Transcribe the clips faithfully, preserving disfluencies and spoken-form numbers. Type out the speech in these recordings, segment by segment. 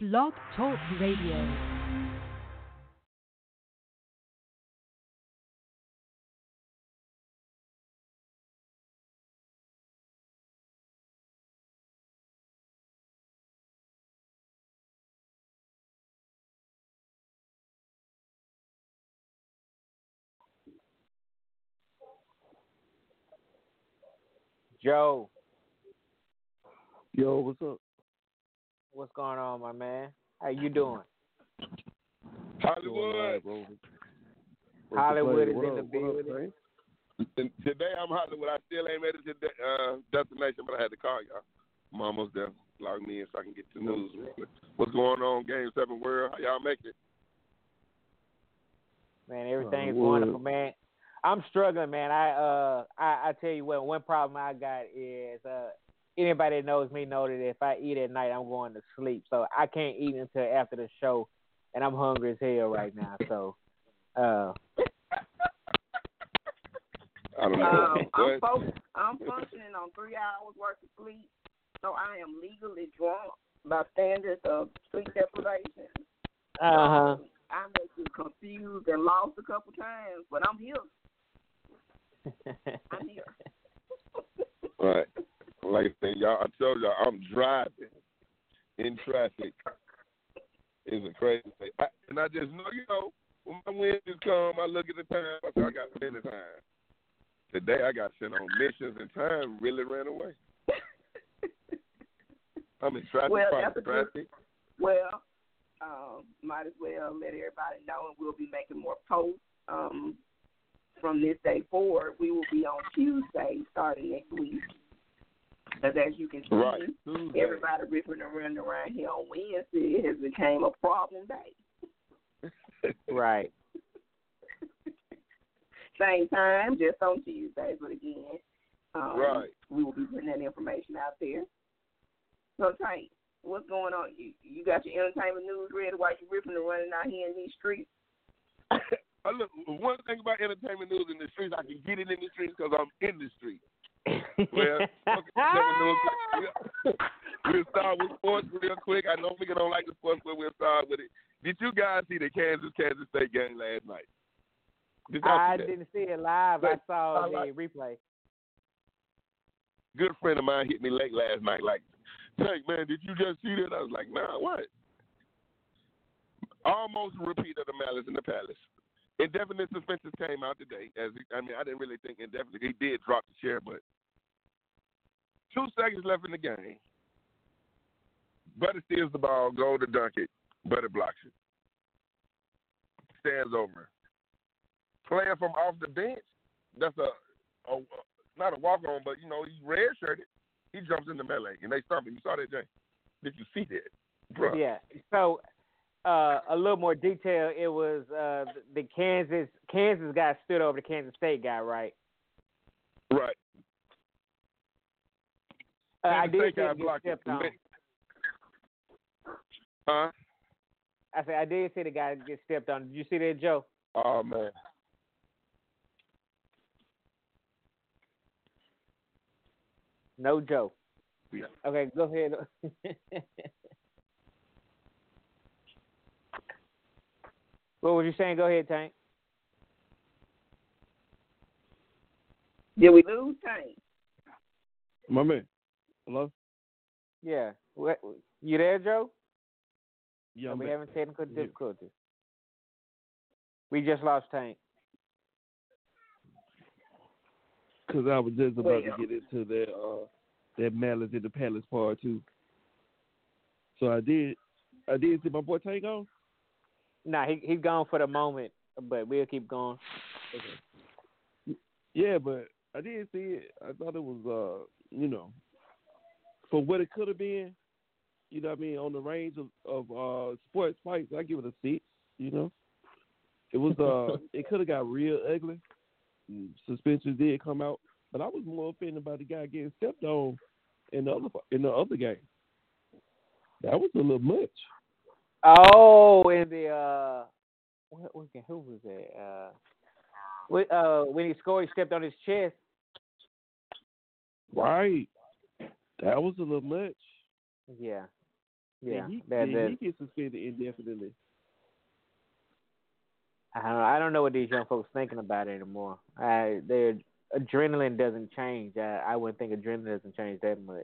Blog Talk Radio. Joe, Yo, what's up? what's going on, my man? How you doing? Hollywood. Right, bro. Hollywood is what in up, the building. Today I'm Hollywood. I still ain't made it to the uh, destination, but I had to call y'all. I'm almost there. Log me in so I can get the news. What's going on, Game seven World? How y'all make it? Man, everything's uh, wonderful, man. I'm struggling, man. I uh, I, I tell you what, one problem I got is uh, anybody that knows me know that if I eat at night, I'm going to sleep. So I can't eat until after the show, and I'm hungry as hell right now. So, uh, I don't know. Um, I'm, fo- I'm functioning on three hours worth of sleep, so I am legally drunk by standards of sleep deprivation. uh huh. So I may get confused and lost a couple times, but I'm here. I'm here. Right. Like I said, y'all, I told y'all I'm driving in traffic. It's a crazy thing. I, and I just know, you know, when my winds come, I look at the time. I say, I got plenty of time. Today I got sent on missions and time really ran away. I'm in traffic. Well, that's a traffic. good, well, um, might as well let everybody know, and we'll be making more posts. Um, from this day forward, we will be on Tuesday starting next week. Because as you can see, right. everybody ripping and running around here on Wednesday, it has become a problem day. Right. Same time, just on Tuesdays, but again, um, right. we will be putting that information out there. So, Tank, what's going on? You you got your entertainment news ready while you're ripping and running out here in these streets? I look, one thing about entertainment news in the streets, I can get it in the streets because I'm in the street. Well, okay, we'll start with sports real quick. I know people don't like the sports, but we'll start with it. Did you guys see the Kansas Kansas State game last night? Did I see didn't see it live. I saw the like, replay. Good friend of mine hit me late last night. Like, Tank, man, did you just see that? I was like, nah, what? Almost a repeat of the Malice in the Palace. Indefinite suspensions came out today. As I mean, I didn't really think indefinite. He did drop the chair, but two seconds left in the game. Buddy steals the ball, go to dunk it. Buddy blocks it. Stands over. Player from off the bench, that's a, a not a walk-on, but, you know, he's red-shirted. He jumps in the melee, and they stomp him. You saw that, Jay? Did you see that? Bruh. Yeah. So, uh, a little more detail. It was uh, the Kansas Kansas guy stood over the Kansas State guy, right? Right. Uh, I Kansas did State see guy him get blocked stepped it. on. Huh? I said I did see the guy get stepped on. Did you see that, Joe? Oh, man. No Joe. Yeah. Okay, go ahead. What was you saying? Go ahead, Tank. Did we lose, Tank? My man. Hello? Yeah. What, you there, Joe? Yeah, Are we man. having technical Yeah. difficulties? We just lost Tank. Because I was just about Well, to get into that uh, that Malice in the Palace part too. So I did, I did see my boy Tank on. Nah, he he's gone for the moment, but we'll keep going. Okay. Yeah, but I did see it. I thought it was, uh, you know, for what it could have been. You know what I mean? On the range of of uh, sports fights, I give it a six. You know, it was uh, it could have got real ugly. Suspensions did come out, but I was more offended about the guy getting stepped on in the other in the other game. That was a little much. Oh, in the uh, what, what, who was that? Uh, when, uh, when he scored, he stepped on his chest. Right. That was a little much. Yeah. Yeah, and he that then that he gets suspended indefinitely. I don't, I don't know what these young folks thinking about anymore. I their adrenaline doesn't change. I, I wouldn't think adrenaline doesn't change that much.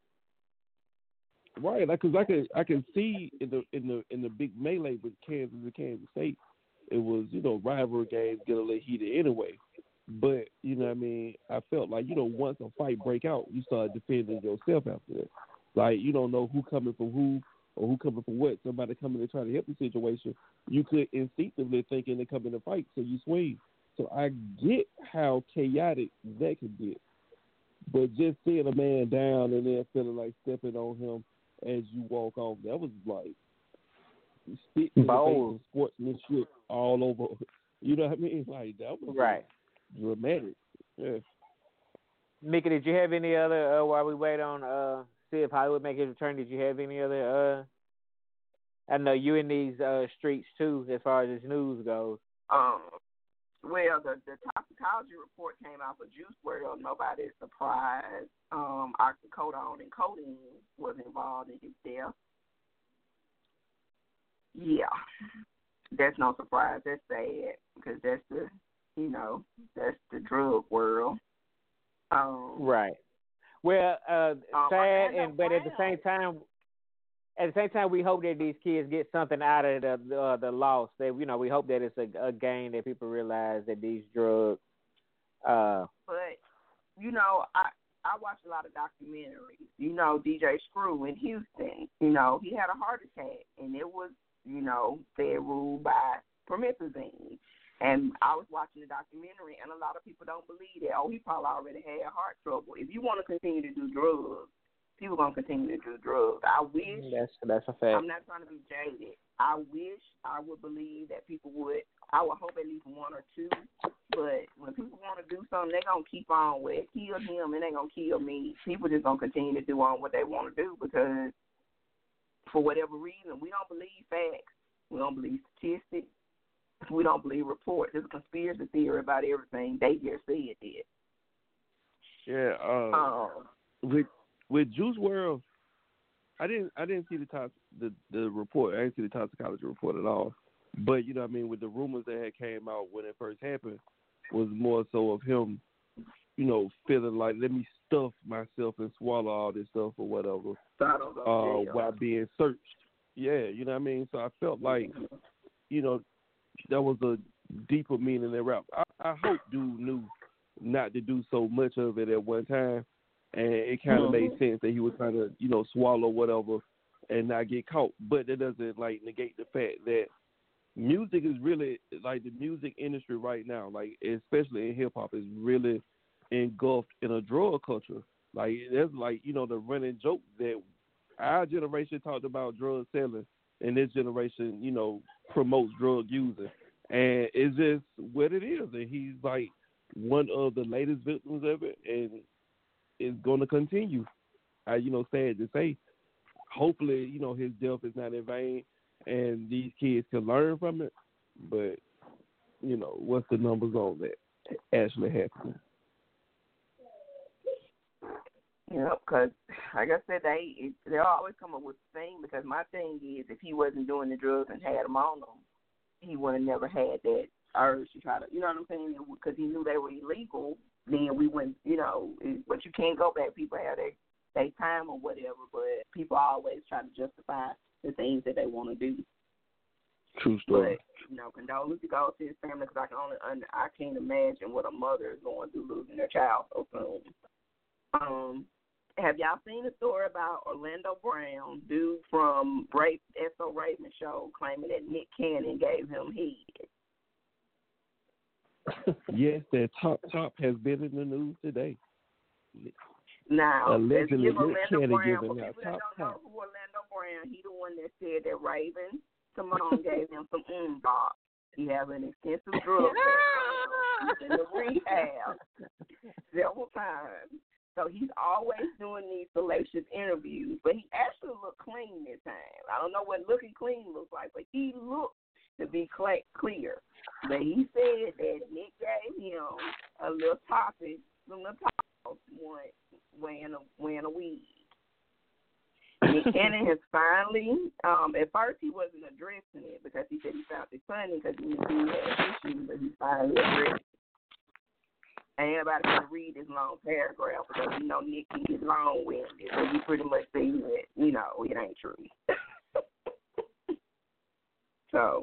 Right, like because I can I can see in the in the in the big melee with Kansas and Kansas State, it was you know rivalry games get a little heated anyway. But you know what I mean, I felt like you know once a fight break out, you start defending yourself after that. Like you don't know who coming from who or who coming from what. Somebody coming to try to help the situation, you could instinctively thinking they coming to fight, so you swing. So I get how chaotic that could get, but just seeing a man down and then feeling like stepping on him as you walk off, that was like spit in the face of sportsmanship all over. You know what I mean? Like that was right. Dramatic. Yeah. Mika, did you have any other uh, while we wait on uh see if Hollywood make his return? Did you have any other? Uh, I know you in these uh streets too, as far as this news goes. Um. Well, the, the toxicology report came out for Juice world. Nobody's surprised. Um, oxycodone and codeine was involved in his death. Yeah, that's no surprise. That's sad because that's the, you know, that's the drug world. Um, right. Well, uh, um, sad, and but at the same time, at the same time, we hope that these kids get something out of the the, uh, the loss. That you know, we hope that it's a, a gain that people realize that these drugs. Uh, but you know, I I watch a lot of documentaries. You know, D J Screw in Houston. You know, he had a heart attack, and it was you know fed ruled by promethazine. And I was watching the documentary, and a lot of people don't believe that. Oh, he probably already had heart trouble. If you want to continue to do drugs, people gonna continue to do drugs. I wish that's that's a fact. I'm not trying to be jaded. I wish I would believe that people would. I would hope at least one or two. But when people want to do something, they're gonna keep on with it. Kill him, and they gonna kill me. People just gonna continue to do on what they want to do because, for whatever reason, we don't believe facts. We don't believe statistics. We don't believe reports. It's a conspiracy theory about everything. They just say it did. Yeah. Um, um, with with Juice world, I didn't I didn't see the tox, the the report. I didn't see the toxicology report at all. But you know what I mean, with the rumors that had came out when it first happened, was more so of him, you know, feeling like let me stuff myself and swallow all this stuff or whatever, uh, while being searched. Yeah, you know what I mean. So I felt like, you know, that was a deeper meaning in rap. I, I hope dude knew not to do so much of it at one time, and it kind of mm-hmm. made sense that he was trying to, you know, swallow whatever and not get caught. But that doesn't like negate the fact that music is really like the music industry right now, like especially in hip hop, is really engulfed in a drug culture. Like that's like you know the running joke that our generation talked about drug selling, and this generation, you know, promotes drug using, and it's just what it is. And he's like one of the latest victims of it, and it's going to continue. I, you know, sad to say. Hopefully, you know, his death is not in vain, and these kids can learn from it. But you know, what's the numbers on that actually happening? You know, because like I said, they they always come up with the thing. Because my thing is, if he wasn't doing the drugs and had them on him, he would have never had that urge to try to, you know what I'm saying? Because he knew they were illegal. Then we wouldn't, you know. But you can't go back. People have their their time or whatever. But people always try to justify the things that they want to do. True story. But you know, condolences go to his family because I can only under, I can't imagine what a mother is going through losing their child so soon. Um. Have y'all seen the story about Orlando Brown, dude from Rape, S O Raven show, claiming that Nick Cannon gave him head? Yes, that Top Top has been in the news today. Now, allegedly, Nick Cannon Brown, giving out Top don't Top. know who Orlando Brown, he the one that said that Raven Simone gave him some umbox. He has an extensive drug background. He's in the rehab several times. So he's always doing these salacious interviews, but he actually looked clean this time. I don't know what looking clean looks like, but he looked to be cl- clear. But he said that Nick gave him a little topic, a little top one, wearing a, wearing a wig. Nick Cannon has finally, um, at first he wasn't addressing it because he said he found it funny because he knew he had issues, but he finally addressed it. And everybody can read this long paragraph because, you know, Nick can get long-winded, so you pretty much say that, you know, it ain't true. So,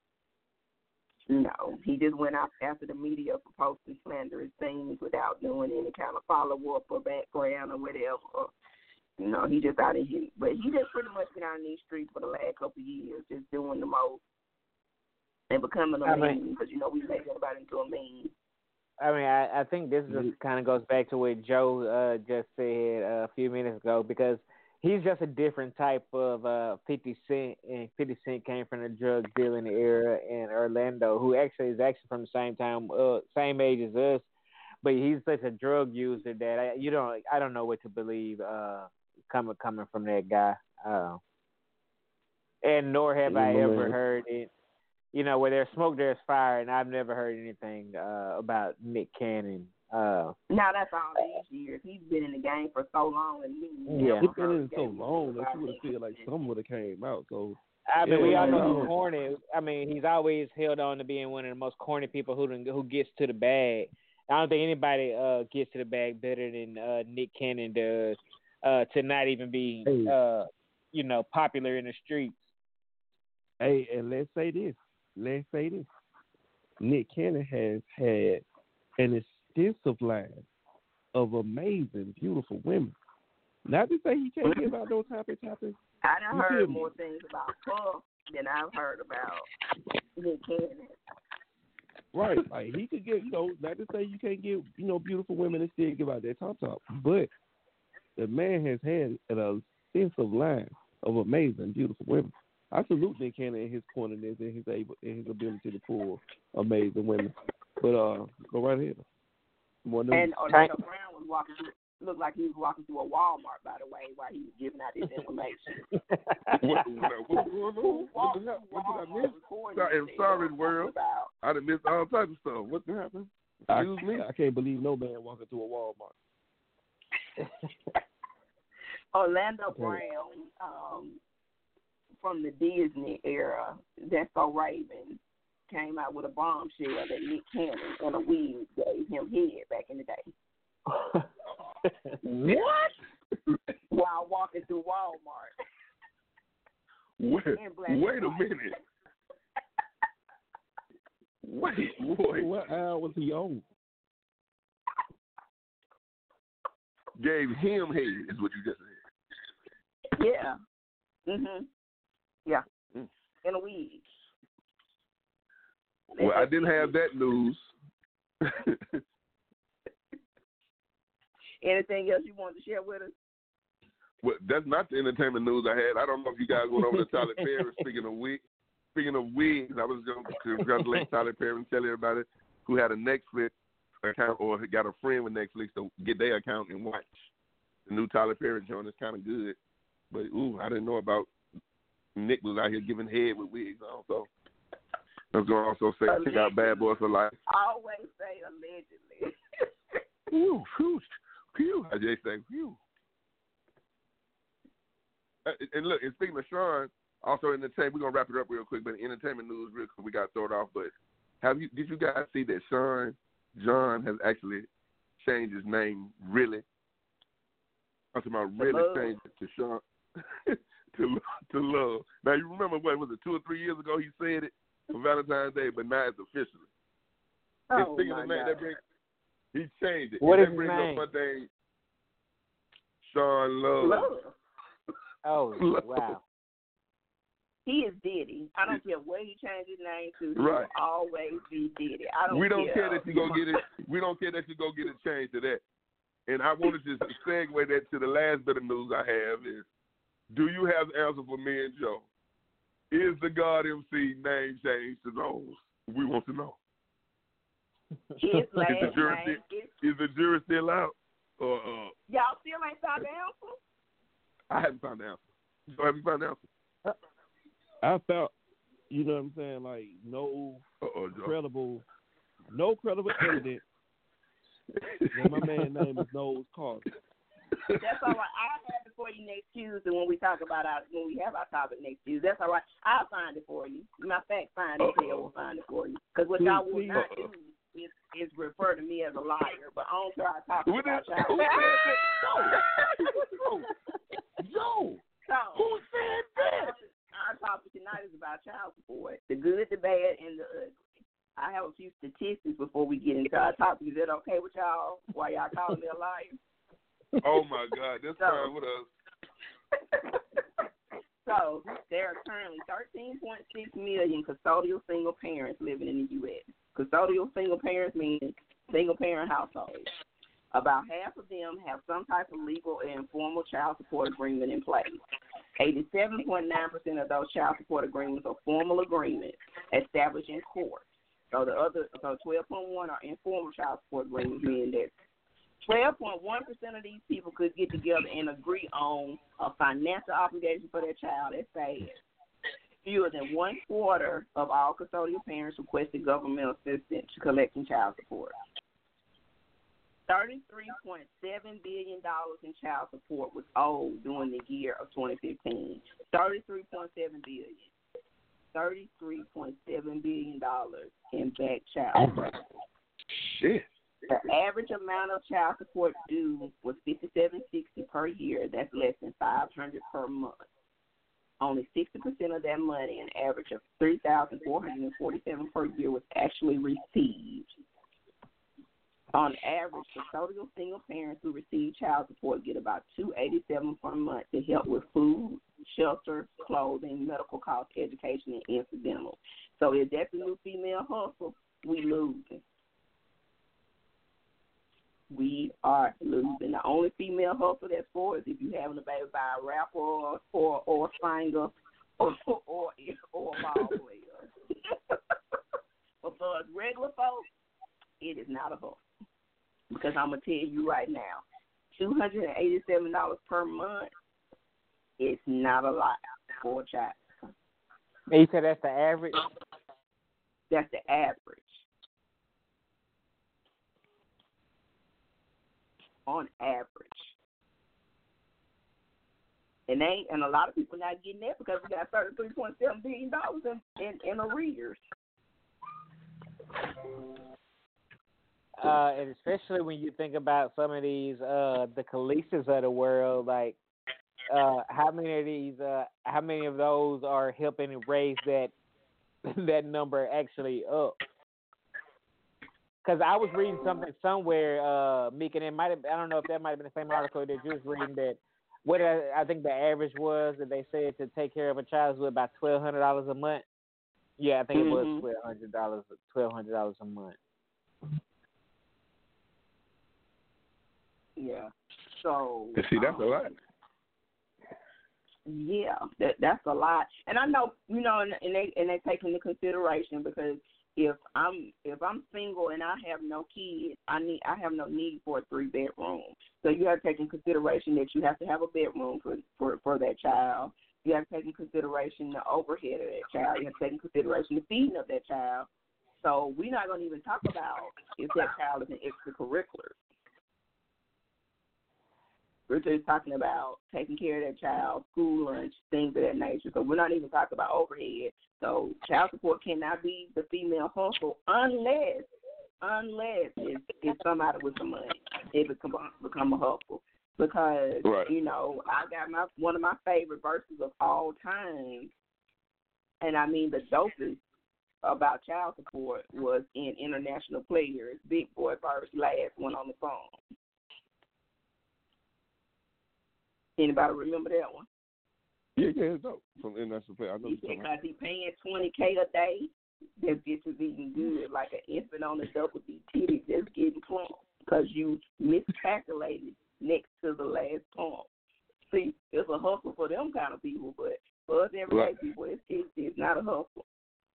no, he just went out after the media for posting slanderous things without doing any kind of follow-up or background or whatever. You know, he just out of here. But he just pretty much been out in these streets for the last couple of years, just doing the most and becoming a I meme mean, because, you know, we make everybody into a meme. I mean, I, I think this just kind of goes back to what Joe uh, just said uh, a few minutes ago because he's just a different type of uh, fifty Cent, and fifty Cent came from the drug dealing era in Orlando, who actually is actually from the same time, uh, same age as us, but he's such a drug user that I, you don't, I don't know what to believe uh, coming coming from that guy, uh, and nor have I ever heard it. You know, where there's smoke, there's fire, and I've never heard anything uh, about Nick Cannon. Uh, now that's all these years. He's been in the game for so long, and he yeah, he's been in so long that you would have feel like some would have came out. So I mean, yeah, we all know he's corny. I mean, he's always held on to being one of the most corny people who who gets to the bag. I don't think anybody uh, gets to the bag better than uh, Nick Cannon does. Uh, to not even be, hey. uh, you know, popular in the streets. Hey, and let's say this. Let's say this. Nick Cannon has had an extensive line of amazing, beautiful women. Not to say he can't give out those type of topics. I done heard more things about Puff than I've heard about Nick Cannon. Right. Like, he could get, you know, not to say you can't get, you know, beautiful women and still give out that top top. But the man has had an extensive line of amazing, beautiful women. I salute Nick Cannon in his cornerness and his able and his ability to pull amazing women. But uh, go right ahead. More news. And Orlando Brown was walking through, looked like he was walking through a Walmart, by the way, while he was giving out this information. what, what, what's going on? What, the hell? What did I miss? Sorry, I'm sorry, world. I done missed all types of stuff. What the happened? Excuse I, me? I can't believe no man walking through a Walmart. Orlando Brown, um, from the Disney era, That's So Raven, came out with a bombshell that Nick Cannon and a wig gave him head back in the day. What? While walking through Walmart. Wait, wait a minute. Wait, boy. What aisle was he on? Gave him head is what you just said. Yeah. Mhm. Yeah. Mm. In a wig. Well, I didn't have that news. Anything else you want to share with us? Well, that's not the entertainment news I had. I don't know if you guys went over to Tyler Perry. Speaking of wigs, speaking of wigs, I was going to congratulate Tyler Perry and tell everybody who had a Netflix account or got a friend with Netflix to get their account and watch the new Tyler Perry joint. It's kind of good. But, ooh, I didn't know about Nick was out here giving head with wigs on. So I was going to also say, allegedly. Check out Bad Boys for Life. Always say allegedly. Ooh, phew, phew. I just say, phew. Uh, and look, and speaking of Sean, also entertainment, we're going to wrap it up real quick, but entertainment news real quick, we got to throw it off. But have you, did you guys see that Sean John has actually changed his name, really? I'm talking about really changed it to Sean, to, to Love. Now, you remember, what was it, two or three years ago he said it for Valentine's Day, but now it's officially. Oh, and speaking my of name, God. that brings, he changed it. What and is that his brings name? up one thing, Sean Love. Love. Oh, Love. wow. He is Diddy. I don't care what he changed his name to. He Right. will always be Diddy. I don't we don't care. care that you go get it. We don't care that you go get it changed to that. And I wanted to segue that to the last bit of news I have is, do you have the answer for me and Joe? Is the God M C name changed to those? We want to know. His last is, the jury name still, is... is the jury still out? Or uh, Y'all still ain't found the answer? I haven't found the answer. So have you found the answer? I felt, you know what I'm saying, like no Uh-oh, Joe. credible, no credible evidence that my man's name is Knowles Carter. That's all right. I had to for you next Tuesday when we talk about our when we have our topic next Tuesday. That's all right. I'll find it for you. My fact find it will find it for you. Because what y'all will not do is, is refer to me as a liar. But on to our topic about y'all. Yo, so, who said that? Our topic tonight is about child support, the good, the bad, and the ugly. I have a few statistics before we get into our topic. Is that okay with y'all? Why y'all calling me a liar? Oh my God, that's so, fine with us. So there are currently thirteen point six million custodial single parents living in the U S. Custodial single parents means single parent households. About half of them have some type of legal and informal child support agreement in place. eighty-seven point nine percent of those child support agreements are formal agreements established in court. So the other, so twelve point one are informal child support agreements, meaning that twelve point one percent of these people could get together and agree on a financial obligation for their child. That's sad. Fewer than one quarter of all custodial parents requested governmental assistance to collecting child support. thirty-three point seven billion dollars in child support was owed during the year of twenty fifteen. thirty-three point seven billion dollars. thirty-three point seven billion dollars in back child support. Shit. The average amount of child support due was fifty-seven sixty per year. That's less than five hundred per month. Only sixty percent of that money, an average of three thousand four hundred forty-seven per year, was actually received. On average, custodial single parents who receive child support get about two hundred eighty-seven dollars per month to help with food, shelter, clothing, medical costs, education, and incidental. So if that's the new female hustle, we losing. We are losing. The only female hustle that's for is if you having a baby by a rapper or or, or a singer or or or, or a ball player. But for us regular folks, it is not a hustle. Because I'm going to tell you right now, two hundred eighty-seven dollars per month is not a lot for a child. You said that's the average? That's the average. On average. And they and a lot of people not getting that because we got thirty-three point seven billion dollars in, in, in arrears. Uh, and especially when you think about some of these, uh, the Khaleesas of the world, like uh, how many of these, uh, how many of those are helping raise that that number actually up? Because I was reading something somewhere, uh, Meek, and it might have, I don't know if that might have been the same article that you was reading, that what I, I think the average was that they said to take care of a child was about twelve hundred dollars a month. Yeah, I think mm-hmm. it was twelve hundred dollars, twelve hundred dollars a month. Yeah. So. And see, that's um, a lot. Yeah, that that's a lot, and I know you know, and, and they and they take into consideration because if I'm if I'm single and I have no kids, I need I have no need for a three bedroom. So you have to take in consideration that you have to have a bedroom for for, for that child. You have to take in consideration the overhead of that child. You have to take in consideration the feeding of that child. So we're not going to even talk about if that child is an extracurricular. We're just talking about taking care of that child, school lunch, things of that nature. So we're not even talking about overhead. So child support cannot be the female hustle unless, unless it's, it's somebody with some money. It become become a hustle because right. you know I got my one of my favorite verses of all time, and I mean the dopest about child support was in International Players, Big Boy verse, last one on the phone. Anybody remember that one? Yeah, yeah, it's dope. From International Play. I know he said because he paying twenty K a day, that bitch is eating good like an infant on a double D titty just getting plump because you miscalculated next to the last pump. See, it's a hustle for them kind of people, but for us everyday right. people, it's, it's, it's not a hustle.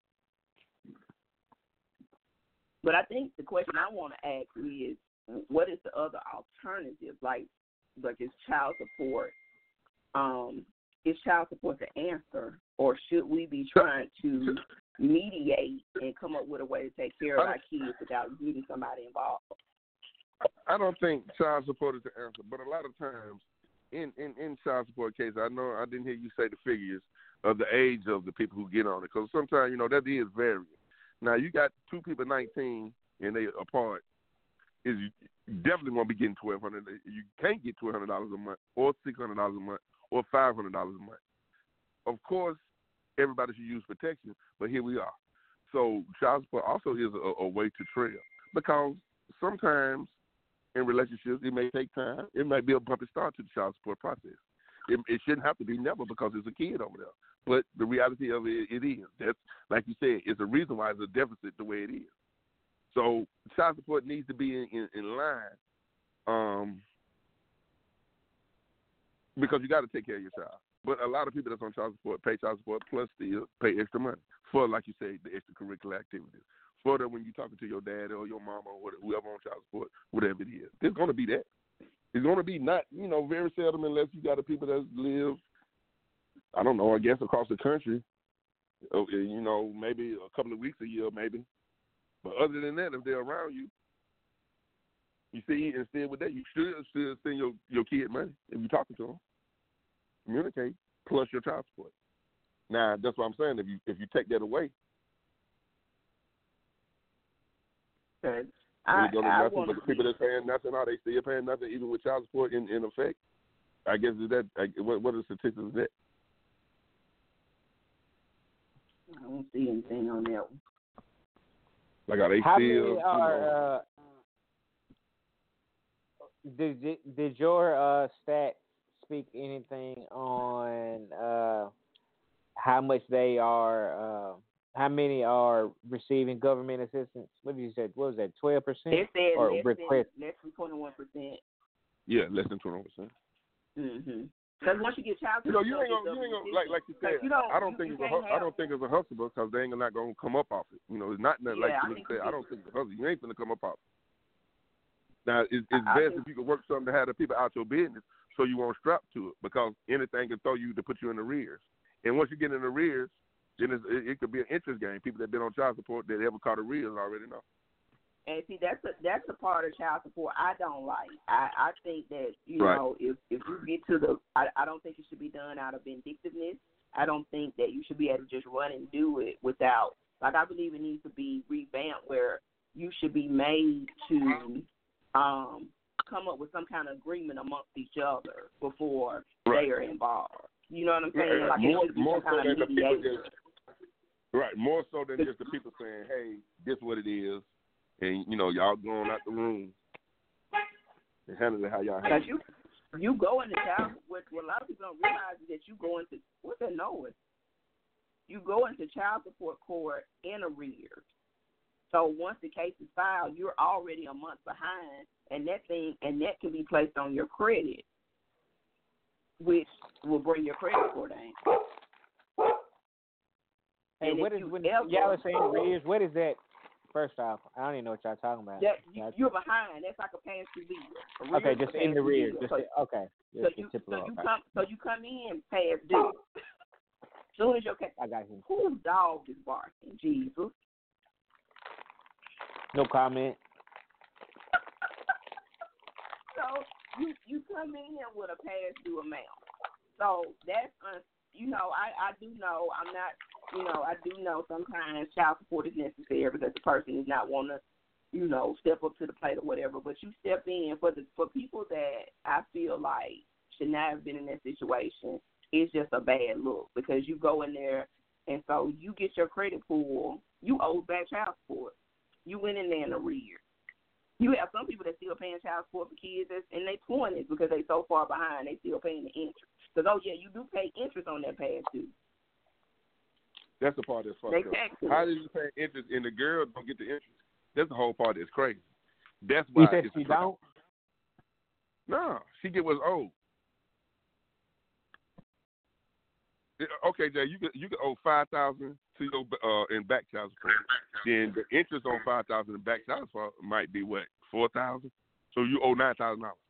But I think the question I want to ask is, what is the other alternative? Like, like is child support, um, is child support the answer, or should we be trying to mediate and come up with a way to take care of our kids without getting somebody involved? I don't think child support is the answer, but a lot of times in, in, in child support cases, I know I didn't hear you say the figures of the age of the people who get on it, because sometimes, you know, that is varying. Now, you got two people nineteen and they apart, is you definitely won't be getting twelve hundred dollars. You can't get twelve hundred dollars a month or six hundred dollars a month or five hundred dollars a month. Of course, everybody should use protection, but here we are. So child support also is a, a way to trail, because sometimes in relationships it may take time. It might be a bumpy start to the child support process. It, it shouldn't have to be never, because there's a kid over there. But the reality of it, it is. That's, like you said, it's a reason why it's a deficit the way it is. So child support needs to be in, in, in line, um, because you got to take care of your child. But a lot of people that's on child support pay child support plus still pay extra money for, like you say, the extracurricular activities. For the, when you're talking to your dad or your mama or whoever on child support, whatever it is, there's going to be that. It's going to be not, you know, very seldom, unless you got a people that live, I don't know, I guess across the country, you know, maybe a couple of weeks a year, maybe. But other than that, if they're around you, you see, instead with that, you should still send your, your kid money if you're talking to them. Communicate, plus your child support. Now, that's what I'm saying. If you if you take that away, okay. I, I, I nothing, but the people that's paying nothing, are they still paying nothing, even with child support in, in effect? I guess is that what what are the statistics of that? I don't see anything on that one. Like, are they How still? many are? You know, uh, did did did your uh, stat speak anything on uh, how much they are? Uh, how many are receiving government assistance? What did you say? What was that? Twelve percent? It said or less, request? than, less than twenty-one percent. yeah, less than twenty percent. Mhm. Because once you get child You know, support, you ain't gonna, you ain't gonna like like you said. you don't, I don't you, think you it's a can't hu- I don't think it's a hustle, because they ain't not gonna come up off it. You know, it's not nothing Yeah, I like you think said. you I don't think it's a hustle. You ain't gonna come up off it. Now, it's, it's I- I best think- if you can work something to have the people out your business, so you won't strap to it, because anything can throw you to put you in arrears. And once you get in arrears, then it's, it, it could be an interest game. People that been on child support that ever caught arrears already know. And see, that's a that's a part of child support I don't like. I, I think that you Right. know if if you get to the, I, I don't think it should be done out of vindictiveness. I don't think that you should be able to just run and do it without. Like, I believe it needs to be revamped where you should be made to um, come up with some kind of agreement amongst each other before Right. they are involved. You know what I'm saying? Right. Like, More- it should be more some so kind than of the people mediation. just- Right, more so than just the people saying, "Hey, this is what it is," and you know, y'all going out the room and handle it how y'all handle Because it. you you go into child, what, what a lot of people don't realize is that you go into, what's that noise? You go into child support court in arrears. So once the case is filed, you're already a month behind, and that thing, and that can be placed on your credit, which will bring your credit score down. Hey, And what if is you when ever- y'all are saying arrears? What is that? First off, I don't even know what y'all talking about. That, Y'all- you're behind. That's like a pass through bill. okay, Arrears just is a in the pass-through rear. bill. Just So- okay. So Just you, the typical, so you okay. come, so you come in past due. Soon as your case, I got you. whose dog is barking? Jesus. No comment. So you you come in with a past due amount. So that's un, you know I I do know I'm not you know I do know sometimes child support is necessary because the person is not want to you know step up to the plate or whatever. But you step in for the for people that I feel like should not have been in that situation. It's just a bad look because you go in there and so you get your credit pulled. You owe back child support. You went in there in arrears. You have some people that still paying child support for kids that's in their twenties because they so far behind they still paying the interest. Because oh yeah, you do pay interest on that past due. That's the part that's fucked They up. tax it. How did you pay interest and the girl don't get the interest? That's the whole part that's crazy. That's why You said it's she a crime. don't. No, she get what's owed. Okay, Jay, you could you could owe five thousand to your uh in back child support. Then the interest on five thousand in back child support might be what four thousand. So you owe nine thousand dollars.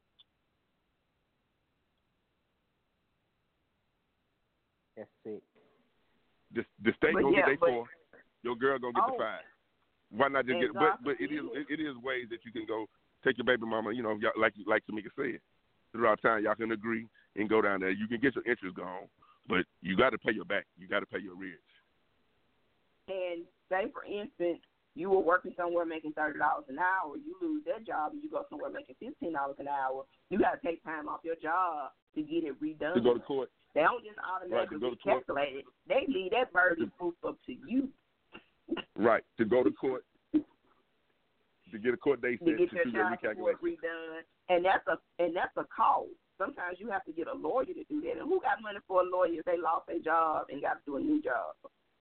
That's sick. The the state But gonna yeah, get their but- four. Your girl gonna get Oh. the five. Why not just And get? God But but it is forbid. it, it is ways that you can go take your baby mama. You know, y'all- like like Tamika said, throughout time, y'all can agree and go down there. You can get your interest gone, but you got to pay your back. You got to pay your arrears. And say, for instance, you were working somewhere making thirty dollars an hour. You lose that job and you go somewhere making fifteen dollars an hour. You got to take time off your job to get it redone. To go to court. They don't just automatically right, calculate it. They leave that burden proof up to you. Right, to go to court, to get a court date set, to get to your do child the support redone, and that's a and that's a cost. Sometimes you have to get a lawyer to do that. And who got money for a lawyer if they lost their job and got to do a new job?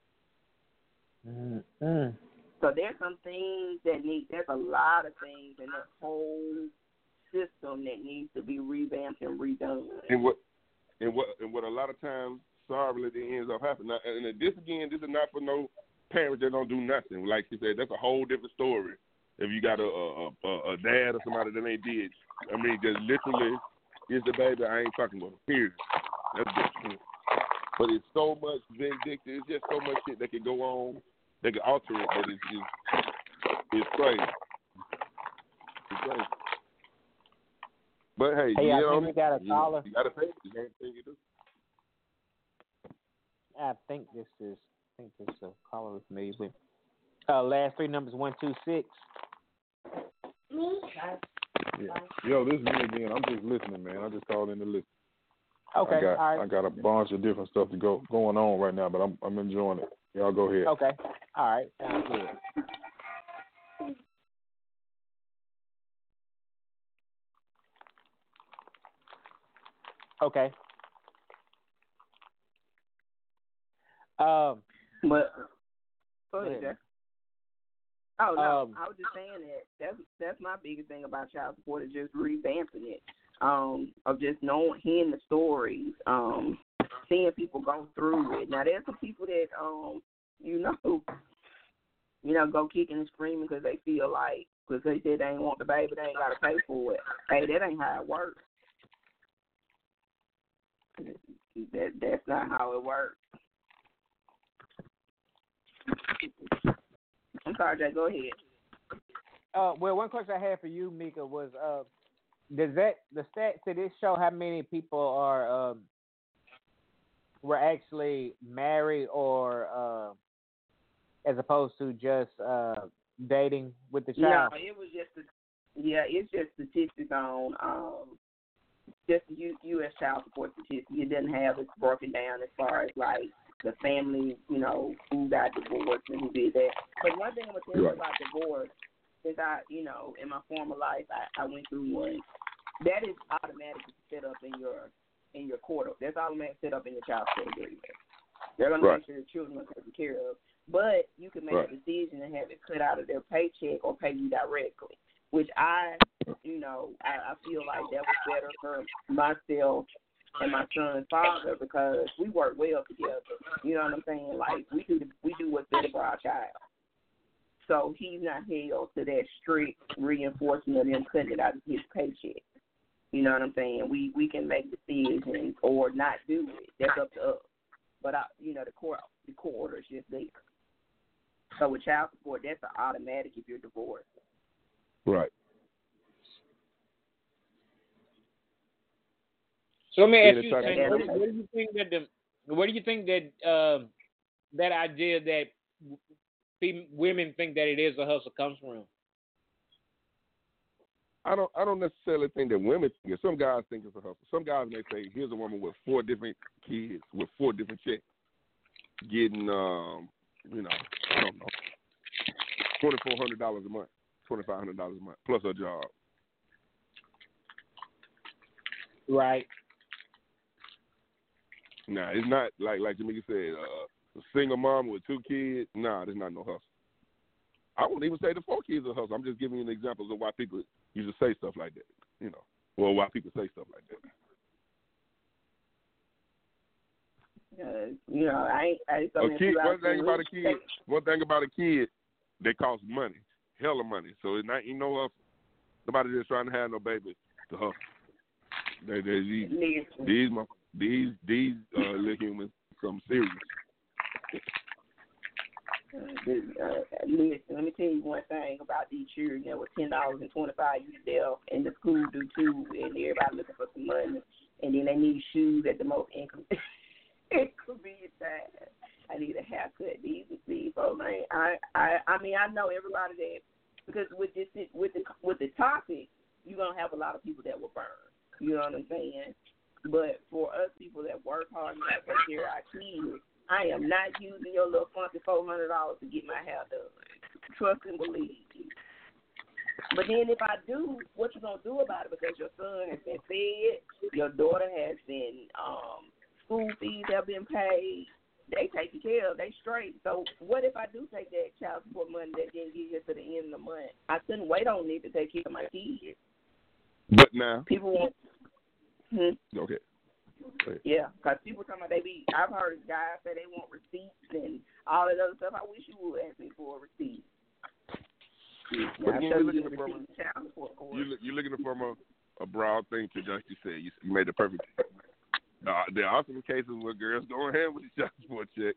Mm-hmm. So there's some things that need. There's a lot of things in that whole system that needs to be revamped and redone. And what and what and what a lot of times, sorry, it ends up happening. Now, and this again, this is not for no parents that don't do nothing. Like she said, that's a whole different story. If you got a a, a, a dad or somebody that ain't did, I mean, just literally, is the baby, I ain't fucking with him. Period. That's different. But it's so much vindictive. It's just so much shit that can go on. They can alter it, but it's just, it's crazy. It's crazy. But hey, hey, you I know, think we got a you, caller. you got to pay. You can't think you do. I think this is. I think this is a caller with me. With uh, last three numbers one two six. Me. Yeah. Yo, this is me again. I'm just listening, man. I just called in to listen. Okay. I got all right. I got a bunch of different stuff to go going on right now, but I'm I'm enjoying it. Y'all go ahead. Okay. All right. Sounds good. Okay. Um. But go ahead, Jeff. Oh no, Um, I was just saying that that's that's my biggest thing about child support is just revamping it. Um, of just knowing, hearing the stories, um, seeing people go through it. Now there's some people that um, you know, you know, go kicking and screaming because they feel like because they said they ain't want the baby, they ain't got to pay for it. Hey, that ain't how it works. That that's not how it works. I'm sorry, Jay. Go ahead. Uh, well, one question I had for you, Mika, was uh, does that the stats to this show how many people are um, were actually married or uh, as opposed to just uh, dating with the child? No, it was just a, yeah, it's just statistics on um, just the U, U.S. child support statistics. It doesn't have it broken down as far as like the family, you know, who got divorced and who did that. But one thing I'm going to tell you about divorce is I, you know, in my former life, I, I went through one. That is automatically set up in your in your court. That's automatically set up in your child support agreement. They're going to make sure the children are taken care of. But you can make right. a decision and have it cut out of their paycheck or pay you directly, which I, you know, I, I feel like that was better for myself and my son's father because we work well together. You know what I'm saying? Like we do, we do what's better for our child. So he's not held to that strict reinforcement of them cutting it out of his paycheck. You know what I'm saying? We we can make decisions or not do it. That's up to us. But I, you know, the court the court order is just there. So with child support, that's an automatic if you're divorced. Right. So let me ask you, Tank, what, what do you think that the what do you think that uh, that idea that women think that it is a hustle comes from? I don't. I don't necessarily think that women think it. Some guys think it's a hustle. Some guys may say, "Here's a woman with four different kids with four different chicks, getting, um, you know, I don't know, twenty four hundred dollars a month, twenty five hundred dollars a month plus her job." Right. Nah, it's not like like Jamaica said. Uh, a single mom with two kids. Nah, there's not no hustle. I wouldn't even say the four kids are a hustle. I'm just giving you an example of why people used to say stuff like that. You know, or why people say stuff like that. Uh, you know, I ain't. I a kid, one thing about a kid. One thing about a kid, they cost money, hella money. So it's not you know hustle. Nobody just trying to have no baby to hustle. They, they, these, these, these, these uh, little humans, something serious. Uh, listen, let me tell you one thing about these children that were ten dollars and twenty-five cents there, and the school do too, and everybody looking for some money, and then they need shoes at the most inconvenient time. I need a haircut. These these folks, man. I, I I mean I know everybody that, because with this with the with the topic, you're gonna have a lot of people that will burn. You know what I'm saying? But for us people that work hard and that take care of our kids, I am not using your little funky four hundred dollars to get my hair done. Trust and believe. But then if I do, what you gonna do about it? Because your son has been fed, your daughter has been, um, school fees have been paid, they taken care of, they straight. So what if I do take that child support money that didn't get here to the end of the month? I couldn't wait on it to take care of my kids. But now, people want. Hmm? Okay. Yeah, because people talking about they be, I've heard guys say they want receipts and all that other stuff. I wish you would ask me for a receipt. But again, you're looking from a, you're, you're looking from a, a broad thing to just you said. You, you made the perfect. Uh, there are some cases where girls go ahead with the child support check.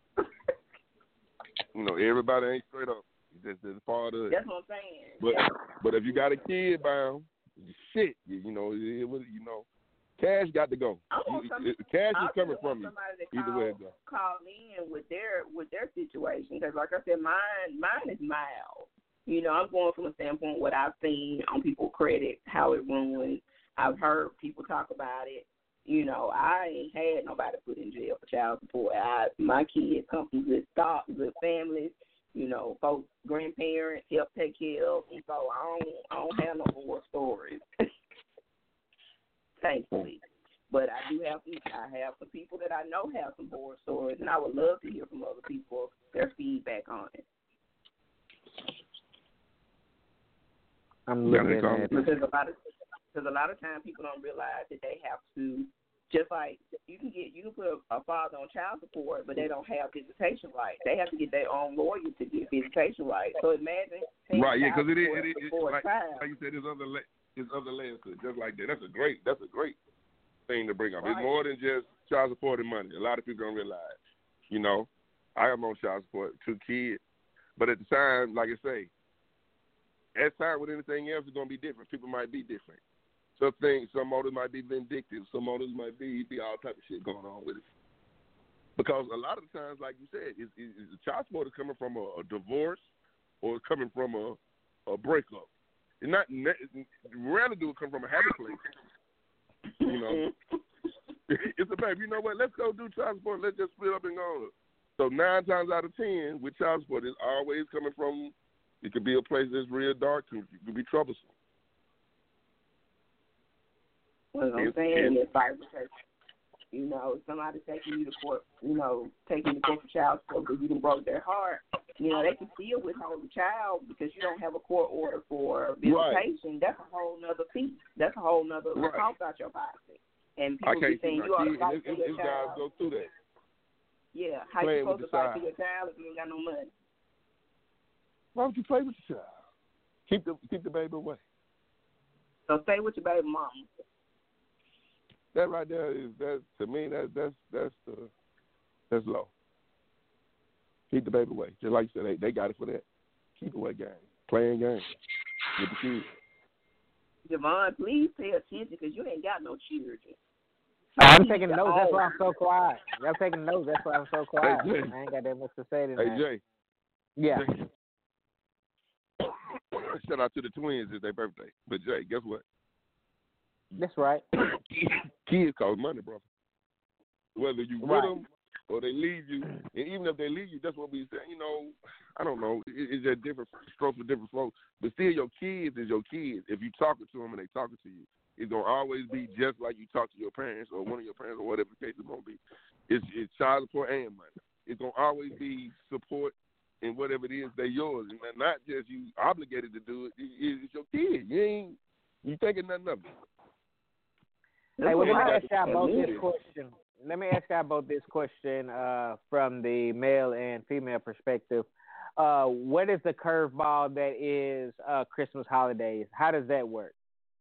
You know, everybody ain't straight up. It's just part of it. That's what I'm saying. But yeah. but if you got a kid bound, shit, you, you know, it, it was you know. Cash got to go. You, some, cash is coming from you. Either way it goes. Call in with their with their situation, because, like I said, mine mine is mild. You know, I'm going from a standpoint what I've seen on people's credit, how it ruins. I've heard people talk about it. You know, I ain't had nobody put in jail for child support. I, my kids come from good stock, good families. You know, folks, grandparents help take care of them. So I don't I don't have no more stories. Thankfully, but I do have some, I have some people that I know have some horror stories, and I would love to hear from other people their feedback on it. I'm looking at it because a lot of because a lot of times people don't realize that they have to, just like you can get you can put a, a father on child support, but they don't have visitation rights. They have to get their own lawyer to get visitation rights. So imagine right, yeah, because it is it is like, like you said, there's other. Le- It's other layers to it, just like that. That's a great. That's a great thing to bring up. Right. It's more than just child support and money. A lot of people don't realize. You know, I am on child support, two kids, but at the time, like I say, at time with anything else, it's gonna be different. People might be different. Some things, some motives might be vindictive. Some motives might be be all type of shit going on with it. Because a lot of the times, like you said, is is the child support is coming from a, a divorce or it's coming from a a breakup. It's not rarely do it come from a happy place. You know, it's a baby. You know what? Let's go do child support. Let's just split up and go. So nine times out of ten, with child support, it's always coming from. It could be a place that's real dark. It could be troublesome. Well, I'm saying is fight because you know somebody taking you to court, you know, taking you to court for child support because you done broke their heart. You know, they can still withhold the child because you don't have a court order for visitation. Right. That's a whole nother piece. That's a whole nother right. cost out your pocket. And people be saying you ought to fight for your child. Guys go through that. Yeah, how you supposed to fight for your child if you ain't got no money? Why would you play with your child? Keep the keep the baby away. So stay with your baby mama. That right there is that to me that that's that's the that's low. Keep the baby away. Just like you said, they, they got it for that. Keep away game. Playing games with the kids. Javon, please pay attention because you ain't got no children. So I'm taking notes. That's why I'm so quiet. I'm taking notes. That's why I'm so quiet. Hey, I ain't got that much to say tonight. Hey, Jay. Yeah. Jay. Shout out to the twins. It's their birthday. But, Jay, guess what? That's right. Kids cost money, brother. Whether you with right. them or they leave you, and even if they leave you, that's what we say. You know, I don't know. It, it's just different strokes for different folks. But still, your kids is your kids. If you talking to them and they talking to you, it's gonna always be just like you talk to your parents or one of your parents or whatever the case it's gonna be. It's, it's child support and money. It's gonna always be support in whatever it is they're yours, and not just you obligated to do it. It's your kid. You ain't you thinking nothing of it. Hey, well, let me ask y'all both this question. Let me ask y'all both this question uh, from the male and female perspective. Uh, what is the curveball that is uh, Christmas holidays? How does that work?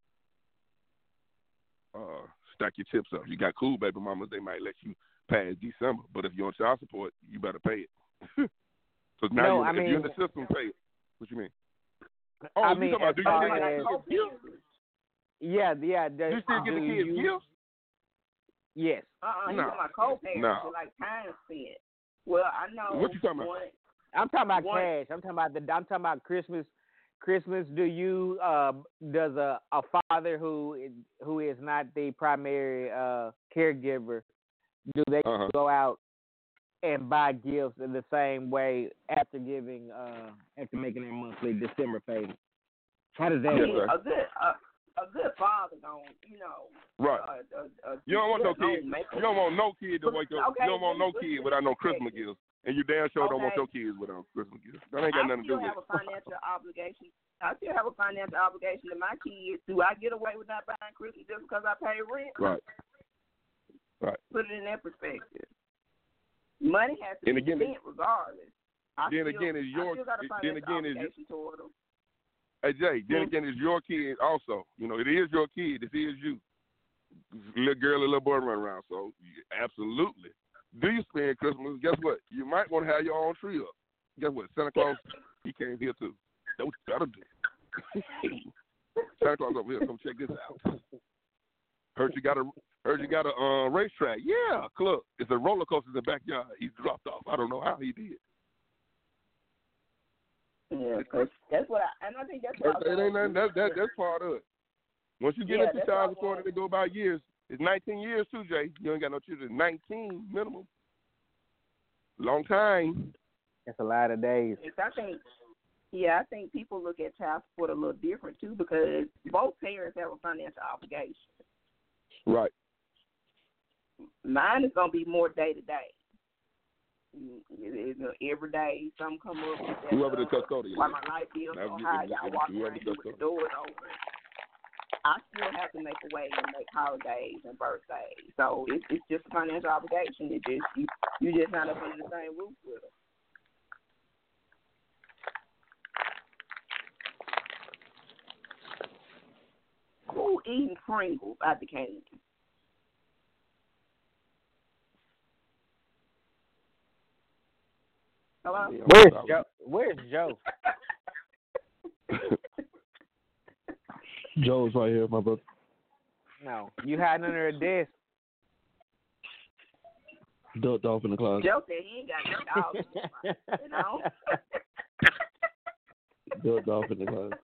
Uh, stack your chips up. You got cool baby mamas, they might let you pass December, but if you're on child support, you better pay it. So now No, you, I if mean- you're in the system, say it. What you mean? Oh, I you mean, talking about as do you far get as- kids gifts? Yeah, yeah. The, You still get the do kids you- gifts? Yes. Uh-uh, you No. talking about co-parents, No. so like time spent. Well, I know. What you talking about? One, I'm talking about One- cash. I'm talking about the. I'm talking about Christmas. Christmas. Do you uh, does a, a father who is, who is not the primary uh, caregiver, do they Uh-huh. go out and buy gifts in the same way after giving uh, after making their monthly December payment? How does that Yes, work? sir. a good a, a good father don't, you know. Right. Uh, uh, uh, You don't want no don't kid. make You don't want no kid to wake up. Okay, You don't want no let's- kid let's without no take Christmas it. gifts, and you damn sure don't want Okay. your kids without Christmas gifts. That ain't got I nothing to do still with have it. a financial obligation. I still have a financial obligation to my kids. Do I get away with not buying Christmas just because I pay rent? Right. Right. Put it in that perspective. Money has to And be again, spent regardless. I then still, again, it's your- I still got a then financial again, it's- obligation toward them. Hey Jay, then Hmm. again, it's your kid also. You know, it is your kid. This is you. Little girl and little boy run around. So yeah, absolutely. Do you spend Christmas? Guess what? You might want to have your own tree up. Guess what? Santa Claus, he came here too. That's what you gotta do. Santa Claus over here. Come check this out. Heard you got a heard you got a uh, racetrack. Yeah, look, it's a roller coaster in the backyard. He dropped off. I don't know how he did. Yeah, 'cause that's what I, and I think that's what It, it ain't nothing. That, that that's part of it. Once you get Yeah, into that's child what I support, want. they go by years. It's nineteen years too, Jay. You ain't got no children. nineteen minimum. Long time. That's a lot of days. It's, I think, yeah, I think people look at child support a little different too because both parents have a financial obligation. Right. Mine is gonna be more day to day. You know, every day, some come up. with that, Whoever the uh, custodian Why is. my light bill That so was- high? it- Y'all it- walk whoever around the here with the custodian. doors open. I still have to make a way and make holidays and birthdays. So it's it's just a financial obligation. It just you you just not up under the same roof with them. Who eating Pringles out the can? Hello? Yeah, Where's I was- Joe? Where's Joe? Joe's right here, my brother. No, you hiding under a desk. Ducked off in the closet. Joe said he ain't got no dogs, you know. Ducked off in the closet.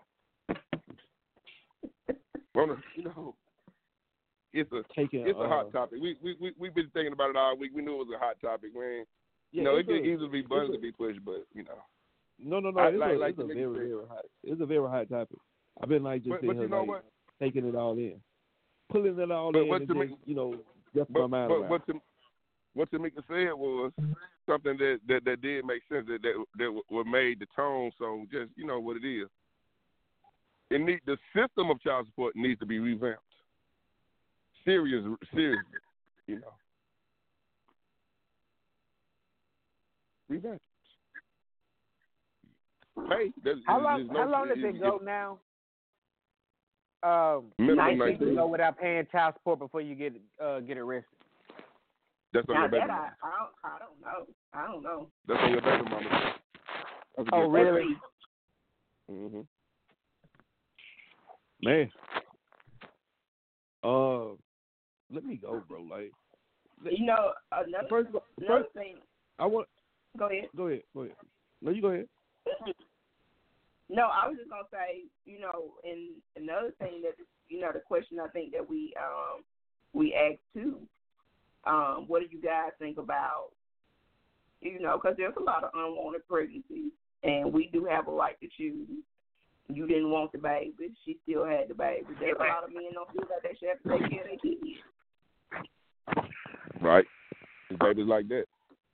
Well, you know, it's a Taking, it's a uh, hot topic. We we we we've been thinking about it all week. We knew it was a hot topic, man. Yeah, you know, it it's could a- easily be buttons it's to be pushed, but you know. No, no, no. I- It's, like- a, like it's a the very, nigga said. very hot. It's a very hot topic. I've been like just But, sitting but here you know like what? taking it all in, pulling it all But in, what and to just me- you know, just But, my mind but around. what to, what Tamika said was something that, that, that did make sense. That that that what made the tone so just you know what it is. It need the system of child support needs to be revamped. Serious, seriously, you know. Revamp. Hey, there's, How there's long? no, How long does it go now? Um, Minimum nineteen. you nineteen. go without paying child support before you get uh, get arrested. That's on Now your baby that I, mama. I don't I don't know. I don't know. That's on your baby mama. That's a Oh, good really? Mm-hmm. Man, uh, let me go, bro. Like, You know, another first, another first, thing. I want. Go ahead. Go ahead. Go ahead. No, you go ahead. No, I was just gonna say, you know, and another thing that you know, the question I think that we um we asked too, um, what do you guys think about, you know, because there's a lot of unwanted pregnancies, and we do have a right to choose. You didn't want the baby, she still had the baby. There's a lot of men don't feel like they should have to take care of their kids. Right. The baby's like that.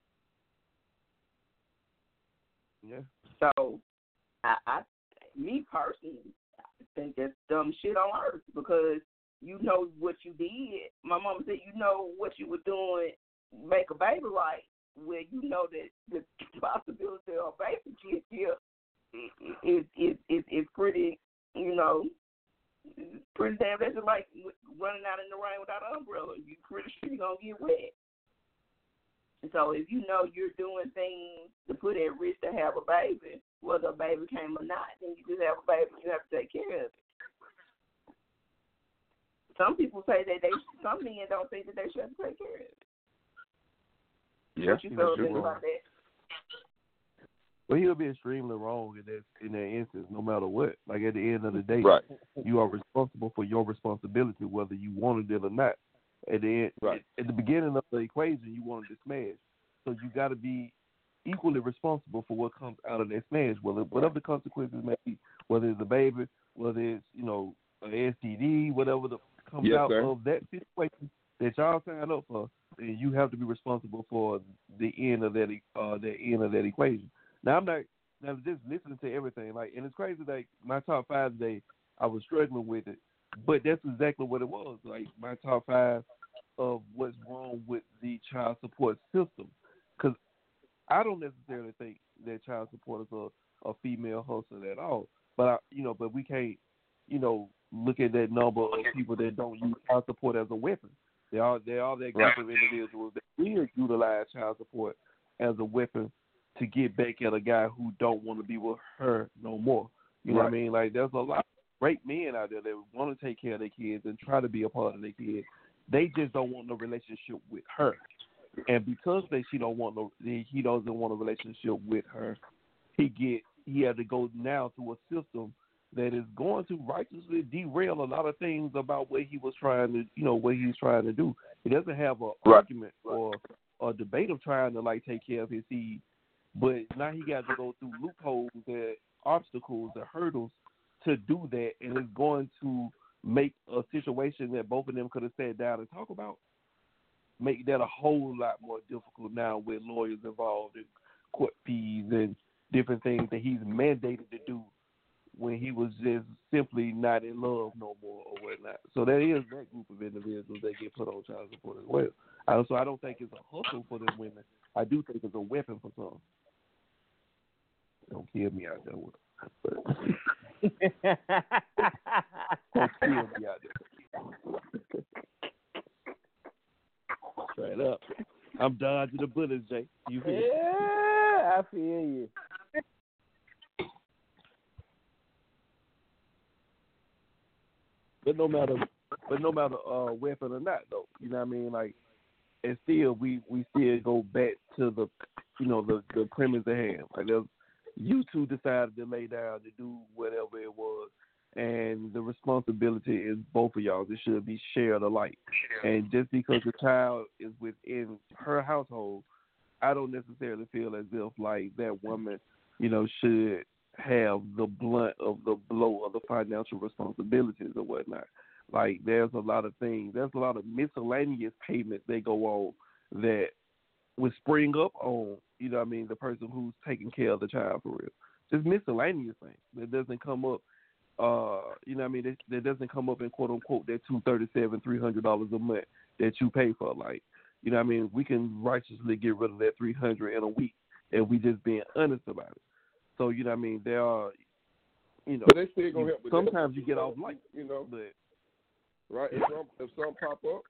Yeah. So, I, I, me personally, I think that's dumb shit on earth because you know what you did. My mama said you know what you were doing, make a baby right, where you know that the possibility of a baby kid here is is is is pretty, you know, pretty damn. That's just like running out in the rain without an umbrella. You pretty sure you're gonna get wet. And so if you know you're doing things to put at risk to have a baby, whether a baby came or not, then you just have a baby. You have to take care of it. Some people say that they, some men don't think that they should take care of it. Yeah, what you feel think about that? Well, he'll be extremely wrong in that in that instance, no matter what. Like at the end of the day, right. you are responsible for your responsibility, whether you wanted it or not. At the end, right. at, at the beginning of the equation, you wanted to smash, so you got to be equally responsible for what comes out of that smash, whether whatever the consequences may be, whether it's a baby, whether it's you know an S T D, whatever the, comes yes, out sir. of that situation that y'all signed up for, then you have to be responsible for the end of that uh, the end of that equation. Now I'm not now just listening to everything like, and it's crazy. Like my top five today, I was struggling with it, but that's exactly what it was. Like my top five of what's wrong with the child support system, because I don't necessarily think that child support is a, a female hustle at all. But I, you know, but we can't, you know, look at that number of people that don't use child support as a weapon. They are they are that group of individuals that will utilize child support as a weapon to get back at a guy who don't want to be with her no more. You know right. what I mean? Like there's a lot of great men out there that want to take care of their kids and try to be a part of their kids. They just don't want no relationship with her. And because they she don't want no he doesn't want a relationship with her, he get he had to go now through a system that is going to righteously derail a lot of things about what he was trying to you know, what he's trying to do. He doesn't have an right. argument or a debate of trying to like take care of his seed. But now he got to go through loopholes and obstacles and hurdles to do that, and it's going to make a situation that both of them could have sat down and talked about, make that a whole lot more difficult now with lawyers involved and court fees and different things that he's mandated to do when he was just simply not in love no more or whatnot. So that is that group of individuals that get put on child support as well. Uh, so I don't think it's a hustle for them women. I do think it's a weapon for some. Don't kill me out there with it. Don't kill me out there. Straight up. I'm dodging the bullets, Jay. You feel? Yeah, I feel you. But no matter, but no matter uh, weapon or not, though, you know what I mean. Like, and still, we, we still go back to the, you know, the the premise at hand. Like, there's, you two decided to lay down to do whatever it was, and the responsibility is both of y'all. It should be shared alike. And just because the child is within her household, I don't necessarily feel as if like that woman, you know, should have the blunt of the blow of the financial responsibilities or whatnot. Like there's a lot of things, there's a lot of miscellaneous payments that go on that would spring up on, you know what I mean, the person who's taking care of the child for real. Just miscellaneous things that doesn't come up, uh, you know what I mean, that, that doesn't come up in quote unquote that two thirty-seven, three hundred dollars a month that you pay for. Like, you know what I mean, we can righteously get rid of that three hundred in a week and we just being honest about it. So, you know what I mean, there are, you know, but they still gonna help with sometimes that. you get off light, you know, but right? If some if some pop up,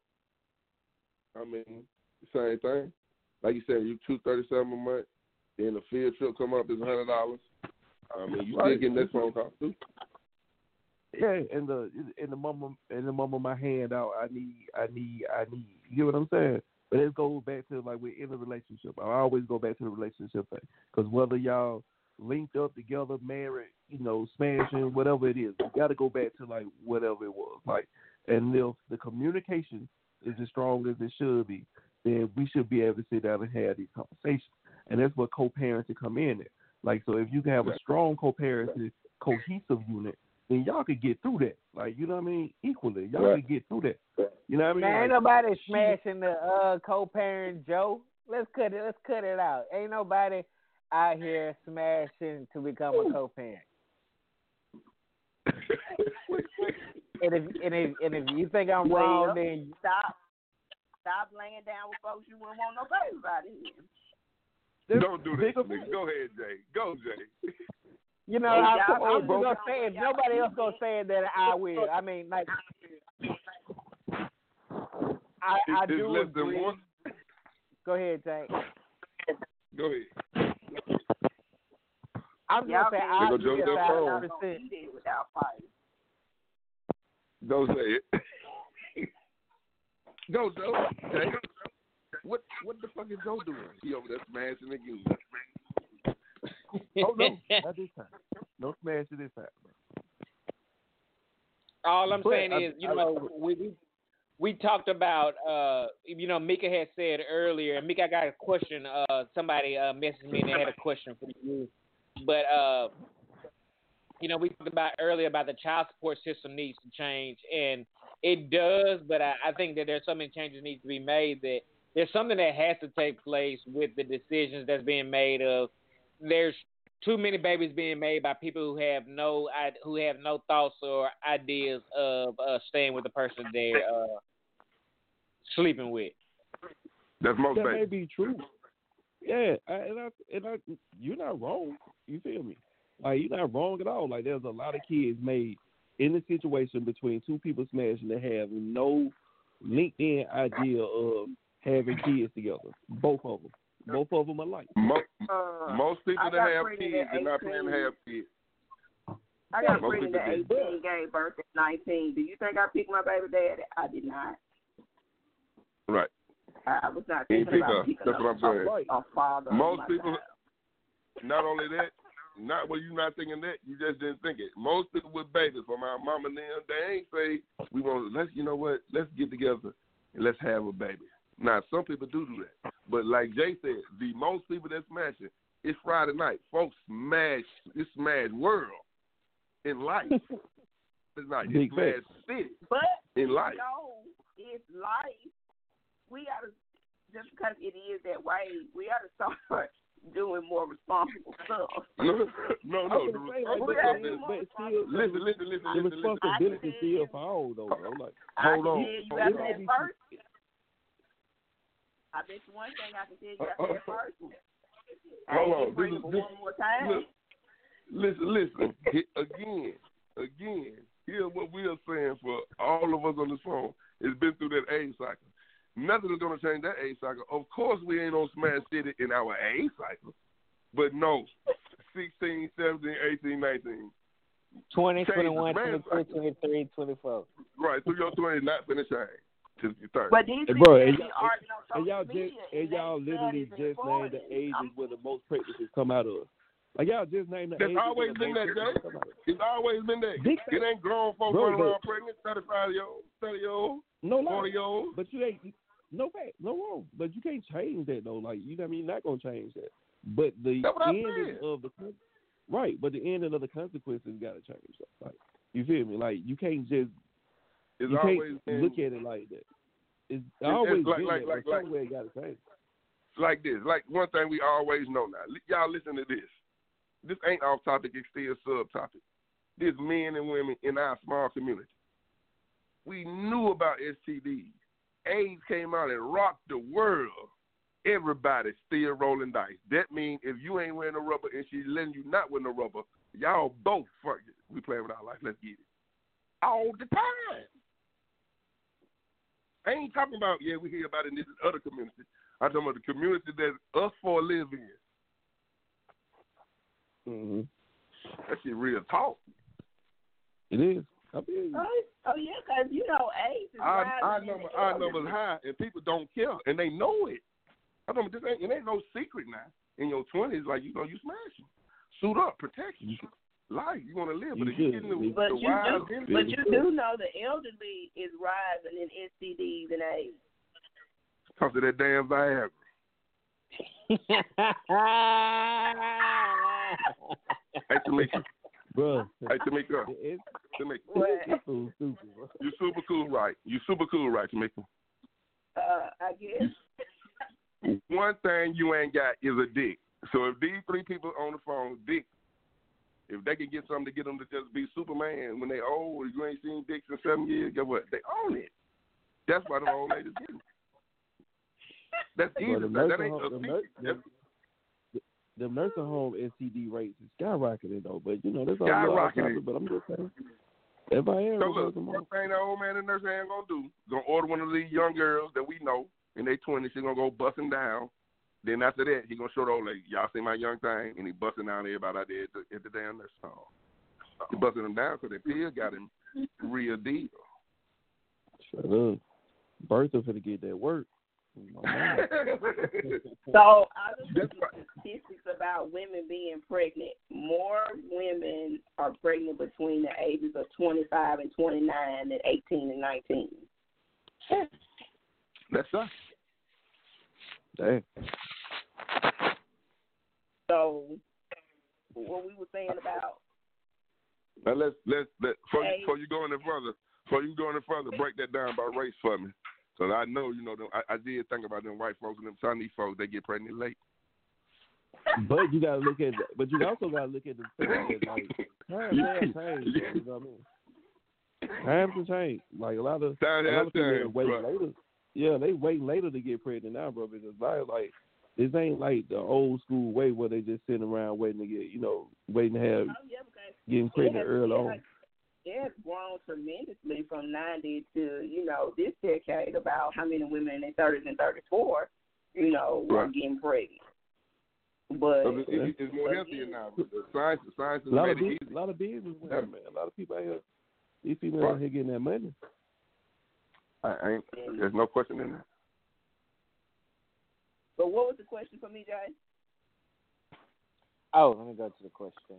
I mean, same thing. Like you said, you two thirty seven a month. Then the field trip come up is a hundred dollars. I mean, you right. still getting that phone call too. Yeah, and the in the mama in the mama my hand out. I need, I need, I need. You get what I'm saying? But it goes back to like we're in a relationship. I always go back to the relationship thing because whether y'all linked up together, married, you know, smashing, whatever it is, you got to go back to like whatever it was. Like, and if the communication is as strong as it should be, then we should be able to sit down and have these conversations. And that's what co-parenting come in at. Like, so if you can have a strong co-parenting, cohesive unit, then y'all could get through that. Like, you know what I mean? Equally. Y'all right. could get through that. You know what I mean? Man, like, ain't nobody smashing the uh, co-parent Joe. Let's cut it. Let's cut it out. Ain't nobody out here smashing to become a co-parent. and if and if and if you think I'm Well, wrong, then stop. Stop laying down with folks you wouldn't want no baby out of here. Don't do this, nigga. Go ahead, Jay. Go, Jay. You know, Hey, I, y'all, I'm bro. gonna say if nobody else gonna say it, then I will. I mean, like, I, I It's do less agree. than one. Go ahead, Tank. Go ahead. I'm Y'all gonna say can't I Go agree Joe a Del thousand Phone. don't percent. eat it without fighting. Don't say it. Go, Joe. Okay. What what the fuck is Joe doing? He over there smashing again. Oh no, not this time. No smash it this time. All I'm But saying I- is, you I- know, we, we we talked about, uh, you know, Mika had said earlier, and Mika, I got a question. Uh, somebody uh, messaged me and they had a question for you. But, uh, you know, we talked about earlier about the child support system needs to change, and it does, but I, I think that there's so many changes need to be made that there's something that has to take place with the decisions that's being made of there's too many babies being made by people who have no who have no thoughts or ideas of uh, staying with the person they're uh, sleeping with. That's most That babies. may be true. Yeah, I, and I and I, you're not wrong. You feel me? Like you're not wrong at all. Like there's a lot of kids made in the situation between two people smashing that have no LinkedIn idea of having kids together. Both of them. Both of them alike. Most, Uh, most people I that got have pregnant kids at are not planning to eighteen. have kids. I got Most pregnant at people eighteen, gave birth at nineteen. Do you think I picked my baby daddy? I did not. Right. I, I was not He thinking pick about up. picking That's up what I'm saying. a, a father. of Most my people, child. not only that, not well, you not thinking that, you just didn't think it. Most people with babies, from our mama and them, they ain't say, we want, let's, you know what, let's get together and let's have a baby. Now, some people do do that. But like Jay said, the most people that smash it, it's Friday night. Folks smash, it's smash world in life. It's not, Big it's smash facts. city But in life. no, it's life. We gotta, just because it is that way, we gotta start doing more responsible stuff. No, no, no. I'm The gonna say, like, responsibility- but, but still, listen, listen, listen, the listen, listen. responsibility still falls though, bro. Like, Hold I on. can tell you Hold after on. that first. I bet you one thing I can tell you after that first one. I Hold ain't on. get pregnant This but is- one more time. Look, listen, listen. He- again, again. Here's what we are saying for all of us on this phone. It's been through that age cycle. Nothing is going to change that age cycle. Of course, we ain't on Smash City in our age cycle. But no, sixteen, seventeen, eighteen, nineteen. twenty, Change twenty-one, the smash twenty-two, twenty-three, twenty-four. Right, through your twenties, not finna change till you thirty. But these Hey, people bro, be and y'all- arguing on and social y'all media, just and they y'all literally studies and just named the reporting. ages I'm- where the most pregnancies come out of. Like y'all just named the That's ages always where the been most that, pregnancies Jay. come out of. It's always been that. Big It ain't grown folks Bro, running but- around pregnant, thirty-five year old, thirty year old, No lie. forty year old. But you ain't no fact, no wrong. But you can't change that though. Like you know what I mean, you're not gonna change that. But the That's what I'm ending saying. of the con- right, but the ending of the consequences gotta change. Though. Like you feel me? Like you can't just It's you always can't been look at it like that. It's, it's always like- been like- that, like- but like- somewhere it gotta change. like this. Like one thing we always know now. Li- Y'all listen to this. This ain't off topic, it's still subtopic. This men and women in our small community. We knew about S T Ds. AIDS came out and rocked the world. Everybody still rolling dice. That means if you ain't wearing a rubber and she's letting you not wear no rubber, y'all both fuck it. We playing with our life. Let's get it. All the time. I ain't talking about, yeah, we hear about it in this other community. I'm talking about the community that us four live in. Mm-hmm. That shit real talk. It is. I mean, Oh, oh yeah, because you know AIDS is Our, rising our in number, the our elderly. number's high, and people don't care, and they know it. I mean, this ain't, it ain't no secret now. In your twenties, like you know, you smashing, suit up, protection, life. You want to live, but You if you should. getting the, But the you wild, do, in- but you do know the elderly is rising in S T Ds and AIDS. talk to that damn Viagra. Hey, Tamika. bro, Hey, Tamika. it's, Tamika. What? it's so stupid, bro. You super cool, right? You super cool, right, Tamika? Uh, I guess. One thing you ain't got is a dick. So if these three people on the phone, dick, if they can get something to get them to just be Superman when they old, you ain't seen dicks in seven years, guess what? They own it. That's why the old ladies get it. That's easy. Bro, the That, that nursing ain't home, a the, secret. nur- That's the, the nursing home S T D rates is skyrocketing though. But you know that's all little off Skyrocketing. topic, but I'm just saying. If I am, So look, one thing that old man in the nursing ain't gonna do, gonna order one of these young girls that we know in their twenties, she gonna go busting down. Then after that, he gonna show the old lady, y'all see my young thing, and he busting down everybody out there at the, at the damn nurse home. He busting them down because the pill got him real deal. Shut up. Bertha finna get that work. So I just looked at statistics about women being pregnant. More women are pregnant between the ages of twenty-five and twenty-nine than eighteen and nineteen. That's us. Dang. So what we were saying about now let's let's let before you, before you go any further, before you go any further, break that down by race for me. Because I know, you know, them, I, I did think about them white folks and them Chinese folks. They get pregnant late. But you gotta look at, but you also gotta look at the fact that like times have changed. You know what I mean? Times have changed. Like a lot of Time a lot of people changed, wait right. later. Yeah, they wait later to get pregnant now, bro. Because like, like this ain't like the old school way where they just sitting around waiting to get, you know, waiting to have oh, yeah, getting pregnant has, early it on. has, it has grown tremendously from ninety to, you know, this decade about how many women in their thirties and thirty-four, you know, right. are getting pregnant. But so it, it, it's more healthier now. The science, the science has A lot made of it business, easy. a lot of business, Yeah. man. A lot of people out here, these females Right. out here getting that money. I, I ain't, there's no question in that. But what was the question for me, Jay? Oh, let me go to the question.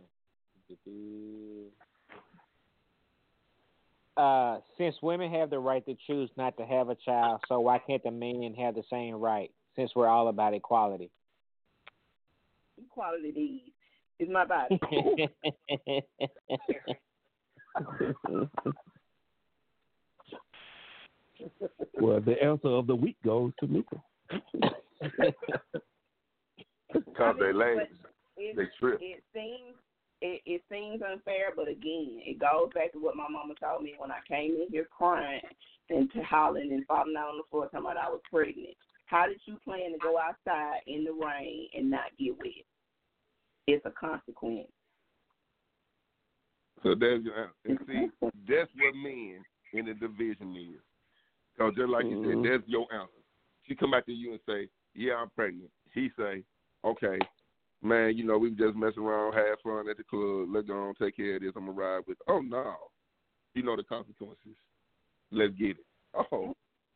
Uh, since women have the right to choose not to have a child, so why can't the men have the same right? Since we're all about equality. Equality needs is my body. Well, the answer of the week goes to Mika. Because they ladies, it, they trip. It seems it, it seems unfair, but again, it goes back to what my mama told me when I came in here crying and to hollering and falling out on the floor talking about I was pregnant. How did you plan to go outside in the rain and not get wet? It's a consequence. So there's your answer. And see, that's what men in the division is. Because just like you Mm-hmm. said, that's your answer. She come back to you and say, yeah, I'm pregnant. He say, okay, man, you know, we just messing around, have fun at the club. Let's go on, take care of this. I'm going to ride with Oh, no. You know the consequences. Let's get it. Oh.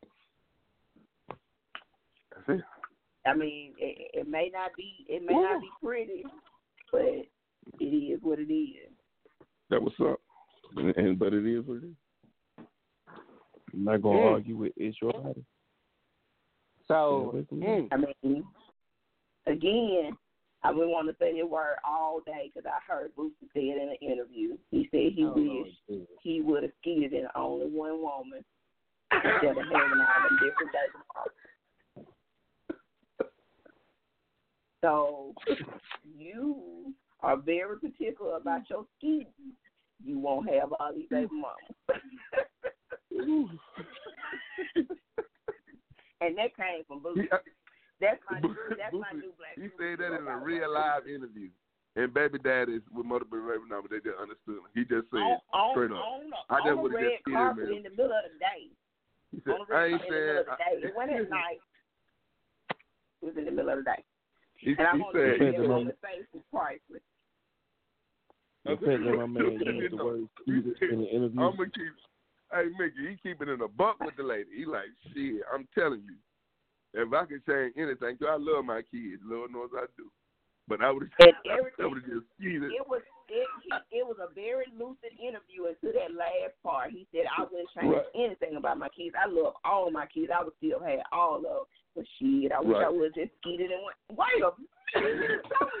That's it. I mean, it, it may not be it may not be pretty, but it is what it is. That what's up. And, and but it is what it is. I'm not gonna Mm. argue with it's your body. So, Mm. I mean, again, I would want to say the word all day because I heard Boosie say it in an interview. He said he oh, wished Lord, he would have skeeted in only one woman instead of having all them different baby mamas. So you are very particular about your skin. You won't have all these baby mamas. And that came from Boosie. That's my new, that's my new black. He said that in a real live interview. And baby daddies with multiple baby numbers, they just understood him. He just said on, on, straight up. On, the, I just on would the have red just seen carpet him. in the middle of the day. He said, On the I red ain't carpet in the middle of said. the day. It wasn't at night. It was in the middle of the day. He, And I he want said, to he tell said, you the face is priceless. The fact that my man used the word "skeeted" in the interview. I'm gonna keep. Hey, Mickey, he keeping it in a buck with the lady. He like, shit. I'm telling you, if I could change anything, 'cause I love my kids. Lord knows I do. But I would have. I would have just skeeted. It was it, it was a very lucid interview until that last part. He said, I wouldn't change Right. anything about my kids. I love all my kids. I would still have all of them. But shit, I wish Right. I would have just skeeted and went, wait a minute.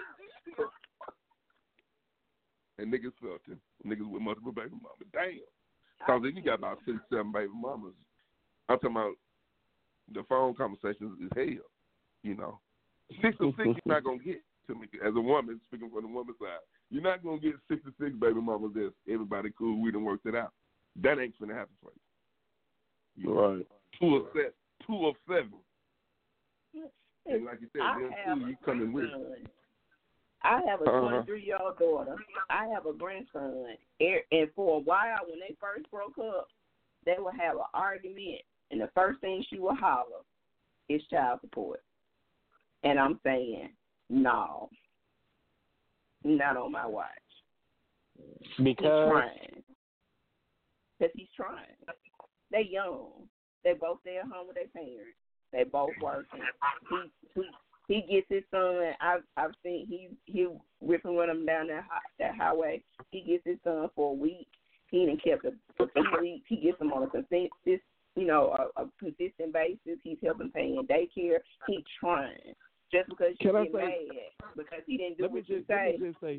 And niggas felt him. Niggas with multiple baby mamas. Damn. Because then you got about six, seven baby mamas. I'm talking about the phone conversations is hell. You know, six or six you're not gonna get to me as a woman. Speaking from the woman's side, you're not gonna get six or six baby mamas. That's everybody cool. We done worked it out. That ain't gonna happen for you. you know? Right. Two or seven. Two or seven. And like you said, I then have two, you a coming with it. grandson. I have a Uh-huh. twenty-three-year-old daughter. I have a grandson. And for a while, when they first broke up, they would have an argument, and the first thing she would holler, is child support. And I'm saying, no, not on my watch. Because he's trying. Because he's trying. They young. They both stay at home with their parents. They both working. He he, he gets his son. I've I've seen he he ripping with him down that that highway. He gets his son for a week. He ain't kept him for two weeks. He gets him on a consistent, you know, a, a consistent basis. He's helping paying daycare. He's trying. Just because you Can I get say, mad because he didn't do let me what you just, say. Let me just say,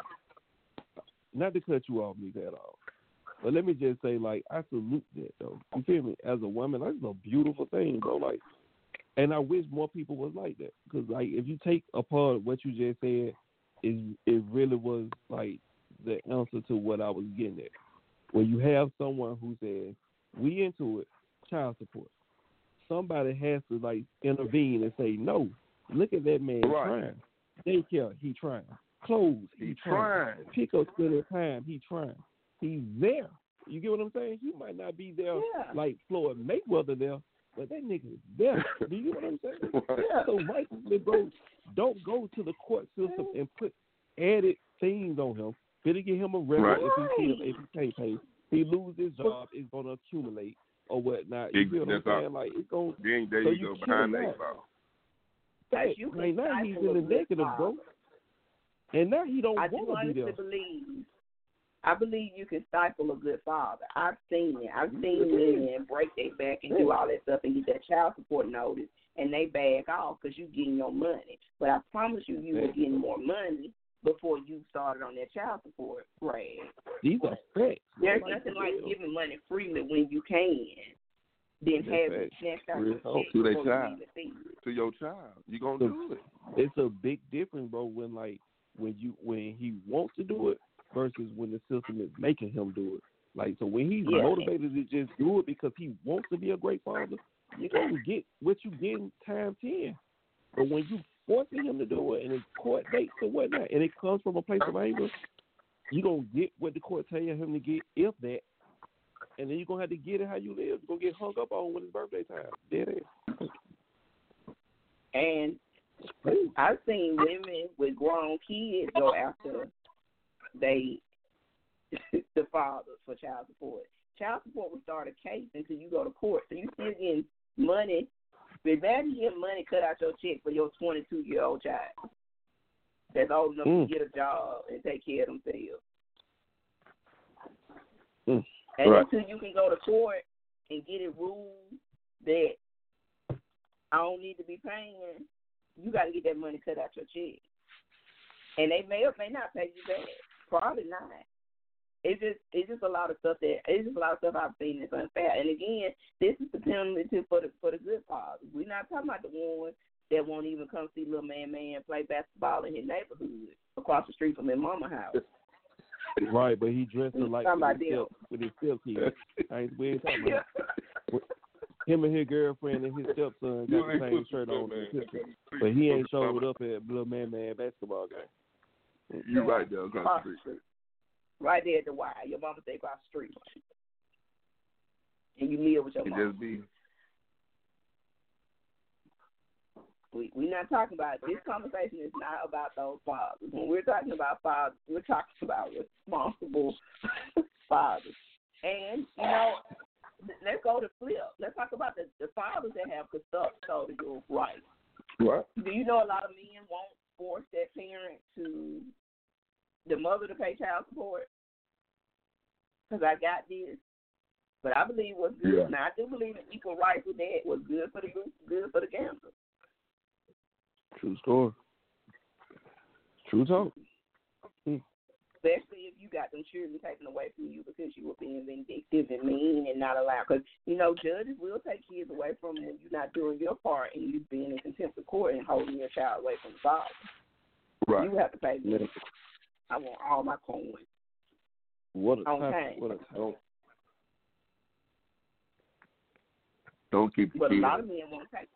not to cut you off, me at all, but let me just say, like, I salute that, though. You feel me? As a woman, that's a beautiful thing, bro. Like, and I wish more people was like that. Because, like, if you take apart what you just said, it, it really was, like, the answer to what I was getting at. When you have someone who says, we into it, child support. Somebody has to, like, intervene and say, no, look at that man right. trying. Daycare, he trying. Clothes, he, he trying. trying. Pick up spending time, he trying. He's there. You get what I'm saying? He might not be there Yeah. like Floyd Mayweather there, but that nigga is there. Do you get what I'm saying? Yeah. So rightfully, bro, don't go to the court system and put added things on him. Better get him a record right. if he can't, if he can't pay. He lose his job, it's gonna accumulate or whatnot. You feel what I'm saying? Like it's gonna. Then there so you, you go behind that ball. Right. You Right now he's in the negative, bro. And now he don't want to be there. I do honestly believe. I believe you can stifle a good father. I've seen it. I've seen men break their back and do all that stuff and get that child support notice, and they back off because you getting your money. But I promise you, you were getting more money before you started on that child support grade. These are facts. There's nothing like giving money freely when you can. Then have it snatched out your check to their before child, you even see it. to your child. You gonna do it. It's a big difference, bro. When like when you when he wants to do it versus when the system is making him do it. Like so, when he's yeah. motivated to just do it because he wants to be a great father, you're gonna get what you get in time ten. But when you forcing him to do it and it's court dates or whatnot, and it comes from a place of anger, you're gonna get what the court tell him to get, if that. And then you're going to have to get it how you live. You're going to get hung up on when it's birthday time. Dead ass. And I've seen women with grown kids go after they the fathers for child support. Child support will start a case until you go to court. So you still getting money. Imagine getting money cut out your check for your twenty-two-year-old child that's old enough mm. to get a job and take care of themselves. Mm. And right. until you can go to court and get it ruled that I don't need to be paying, you got to get that money cut out your check. And they may or may not pay you back. Probably not. It's just it's just a lot of stuff that it's just a lot of stuff I've seen that's unfair. And again, this is the penalty for the for the good fathers. We're not talking about the ones that won't even come see little man man play basketball in his neighborhood across the street from his mama's house. Right, but he dressed like with his, step, with his stepkids. I ain't, we ain't talking about him and his girlfriend and his stepson got the same shirt on, but he ain't showed up at Little Man Man basketball game. You right there across the street. Right there at the Y. Your mama stay across the street. And you live with your mama. Just be. We, we're not talking about, this conversation is not about those fathers. When we're talking about fathers, we're talking about responsible fathers. And, you know, let's go to flip. Let's talk about the, the fathers that have custodial rights. What? Do you know a lot of men won't force their parent to, the mother to pay child support? Because I got this. But I believe what's good, yeah. Now I do believe in equal rights with that, what's good for the good for the gambler. True story. True talk. Hmm. Especially if you got them children taken away from you because you were being vindictive and mean and not allowed. Because, you know, judges will take kids away from when you're not doing your part and you being in contempt of court and holding your child away from the father. Right. You have to pay me. I want all my coins. What a okay. Time, what a time. Don't keep But a lot of men won't take it.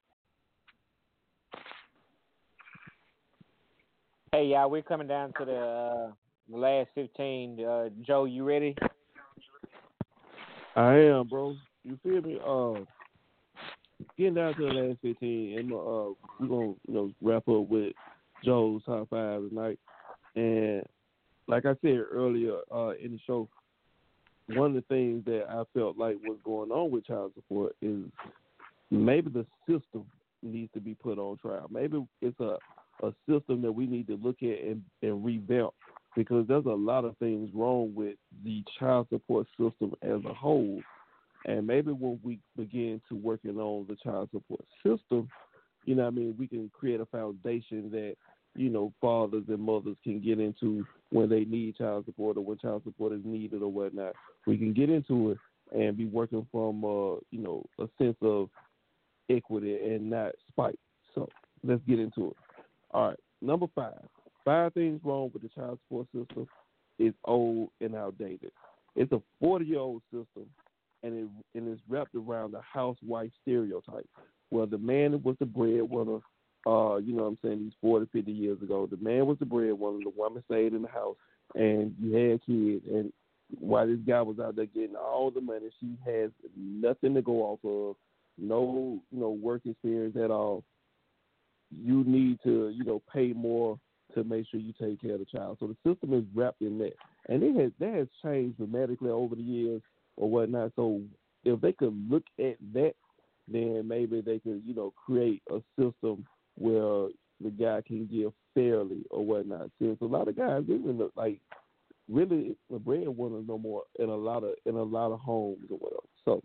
Hey, y'all, we're coming down to the, uh, the last fifteen. Uh, Joe, you ready? I am, bro. You feel me? Uh, getting down to the last fifteen, and uh, we're gonna you know wrap up with Joe's top five tonight. And like I said earlier uh, in the show, one of the things that I felt like was going on with child support is maybe the system needs to be put on trial. Maybe it's a, a system that we need to look at and, and revamp, because there's a lot of things wrong with the child support system as a whole. And maybe when we begin to working on the child support system, you know what I mean, we can create a foundation that, you know, fathers and mothers can get into when they need child support or when child support is needed or whatnot. We can get into it and be working from, uh, you know, a sense of equity and not spite. So let's get into it. All right, number five. Five things wrong with the child support system is old and outdated. It's a forty-year-old system, and it and it's wrapped around the housewife stereotype, where the man was the breadwinner. Uh, you know what I'm saying? These forty, fifty years ago, the man was the breadwinner, the woman stayed in the house, and you had kids. And while this guy was out there getting all the money, she has nothing to go off of, no, you know, work experience at all. You need to, you know, pay more to make sure you take care of the child. So the system is wrapped in that, and it has that has changed dramatically over the years or whatnot. So if they could look at that, then maybe they could, you know, create a system where the guy can give fairly or whatnot. Since a lot of guys, even like really the breadwinner no more in a lot of in a lot of homes or whatever. So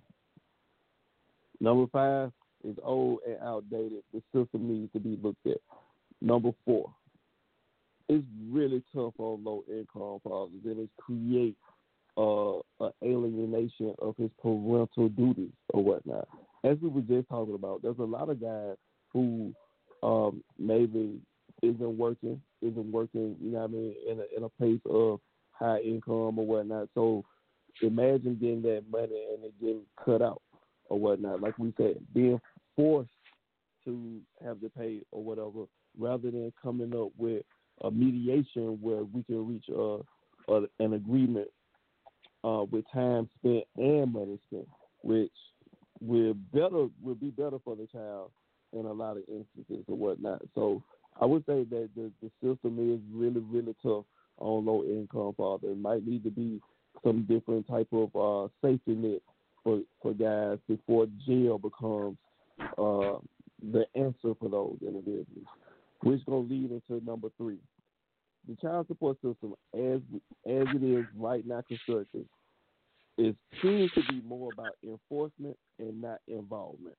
number five is old and outdated. The system needs to be looked at. Number four, it's really tough on low income fathers, and it creates uh, an alienation of his parental duties or whatnot. As we were just talking about, there's a lot of guys who um, maybe isn't working, isn't working, you know what I mean, in a, in a place of high income or whatnot. So imagine getting that money and it getting cut out or whatnot. Like we said, being forced to have to pay or whatever, rather than coming up with a mediation where we can reach a, a, an agreement uh, with time spent and money spent, which will better will be better for the child in a lot of instances or whatnot. So I would say that the, the system is really, really tough on low income fathers. It might need to be some different type of uh, safety net for, for guys before jail becomes uh, the answer for those individuals, which is going to lead into number three. The child support system, as as it is right now constructed, is seems to be more about enforcement and not involvement.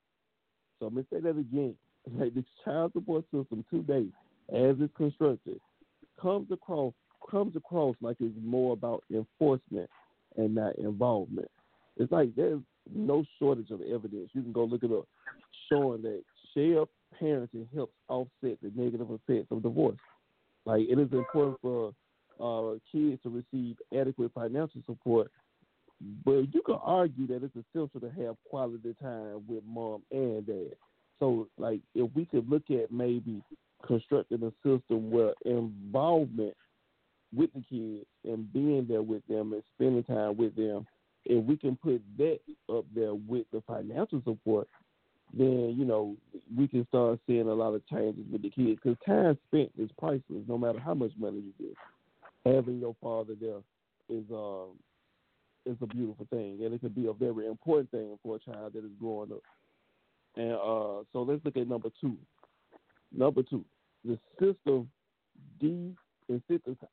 So I'm going to say that again. Like the child support system today, as it's constructed, comes across comes across like it's more about enforcement and not involvement. It's like there's no shortage of evidence. You can go look it up, showing that shared parenting helps offset the negative effects of divorce. Like it is important for uh, kids to receive adequate financial support, but you can argue that it's essential to have quality time with mom and dad. So, like, if we could look at maybe constructing a system where involvement with the kids and being there with them and spending time with them, if we can put that up there with the financial support, then, you know, we can start seeing a lot of changes with the kids. Because time spent is priceless, no matter how much money you get. Having your father there is um is a beautiful thing, and it can be a very important thing for a child that is growing up. And uh, so let's look at number two. Number two, the system de destroys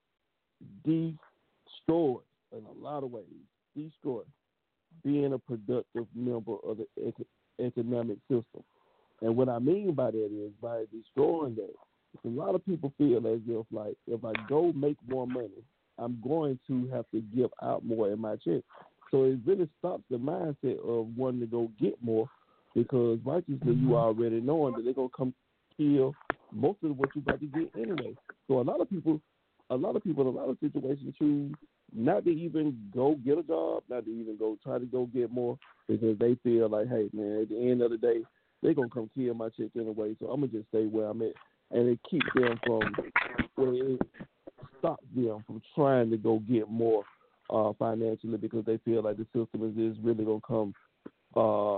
in a lot of ways, destroys being a productive member of the ec- economic system. And what I mean by that is by destroying that, a lot of people feel as if, like, if I go make more money, I'm going to have to give out more in my check. So it really stops the mindset of wanting to go get more, because righteously you already knowing that they're going to come kill most of what you're about to get anyway. So a lot of people, a lot of people in a lot of situations choose not to even go get a job, not to even go try to go get more, because they feel like, hey, man, at the end of the day, they're going to come kill my check anyway, so I'm going to just stay where I'm at. And it keeps them from, well, it stops them from trying to go get more uh, financially, because they feel like the system is, is really going to come uh,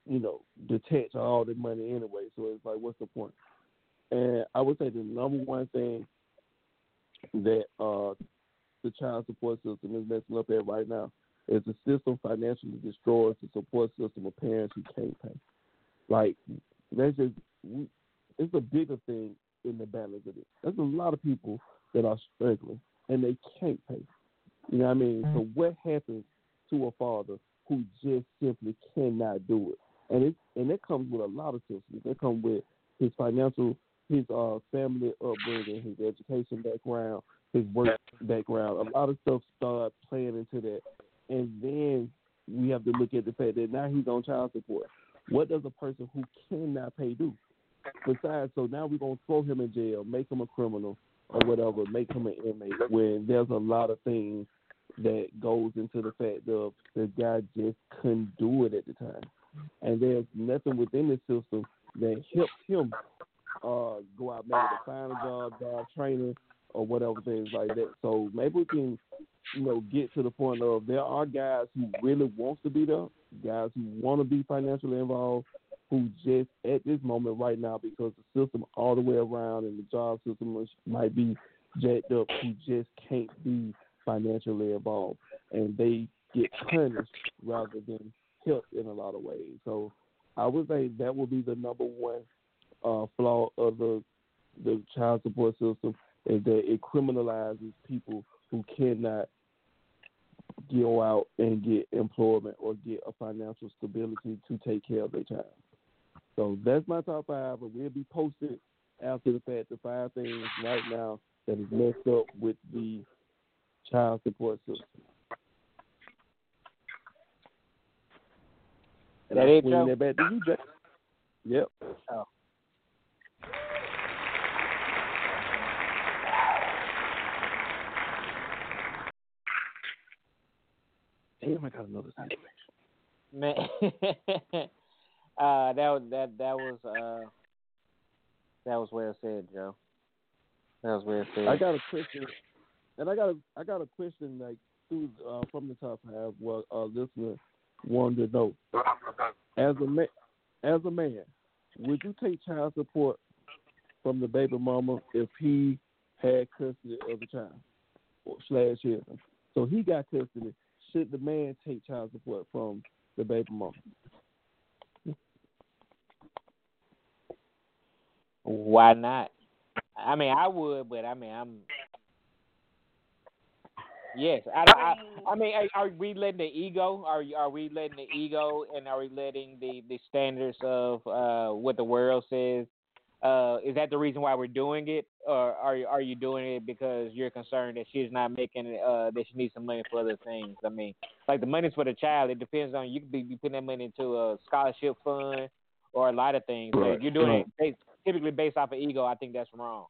you know, detach all the money anyway. So it's like, what's the point? And I would say the number one thing that uh, the child support system is messing up at right now is the system financially destroys the support system of parents who can't pay. Like, that's just, it's a bigger thing in the balance of it. There's a lot of people that are struggling and they can't pay. You know what I mean? Mm-hmm. So what happens to a father who just simply cannot do it? And it and that comes with a lot of systems. That comes with his financial, his uh, family upbringing, his education background, his work background. A lot of stuff start playing into that. And then we have to look at the fact that now he's on child support. What does a person who cannot pay do? Besides, so now we're going to throw him in jail, make him a criminal or whatever, make him an inmate, when there's a lot of things that goes into the fact of the guy just couldn't do it at the time. And there's nothing within the system that helps him uh, go out maybe to find a job, job training, or whatever things like that. So maybe we can, you know, get to the point of there are guys who really wants to be there, guys who want to be financially involved, who just at this moment right now, because the system all the way around and the job system might be jacked up, who just can't be financially involved, and they get punished rather than helped in a lot of ways. So I would say that would be the number one uh, flaw of the the child support system, is that it criminalizes people who cannot go out and get employment or get a financial stability to take care of their child. So that's my top five, but we'll be posted after the fact, the five things right now that is messed up with the child support system. And that I'm it, swinging Joe? that back to you, Jack. Yep. Oh. Damn, I got another situation. Man, uh, that was that that was uh, that was well said, Joe. That was well said. I got a question, and I got a I got a question like through uh, from the top half. What a listener wanted to know: as a man, as a man, would you take child support from the baby mama if he had custody of the child or slash him? So he got custody. Should the man take child support from the baby mama? Why not? I mean, I would, but I mean, I'm. Yes, I. I, I mean, are we letting the ego? Are are we letting the ego, and are we letting the, the standards of uh, what the world says? Uh, is that the reason why we're doing it, or are are you doing it because you're concerned that she's not making it, uh, that she needs some money for other things? I mean, like the money's for the child. It depends on, you could be, be putting that money into a scholarship fund or a lot of things. Right. So if you're doing right. it based, typically based off of ego, I think that's wrong.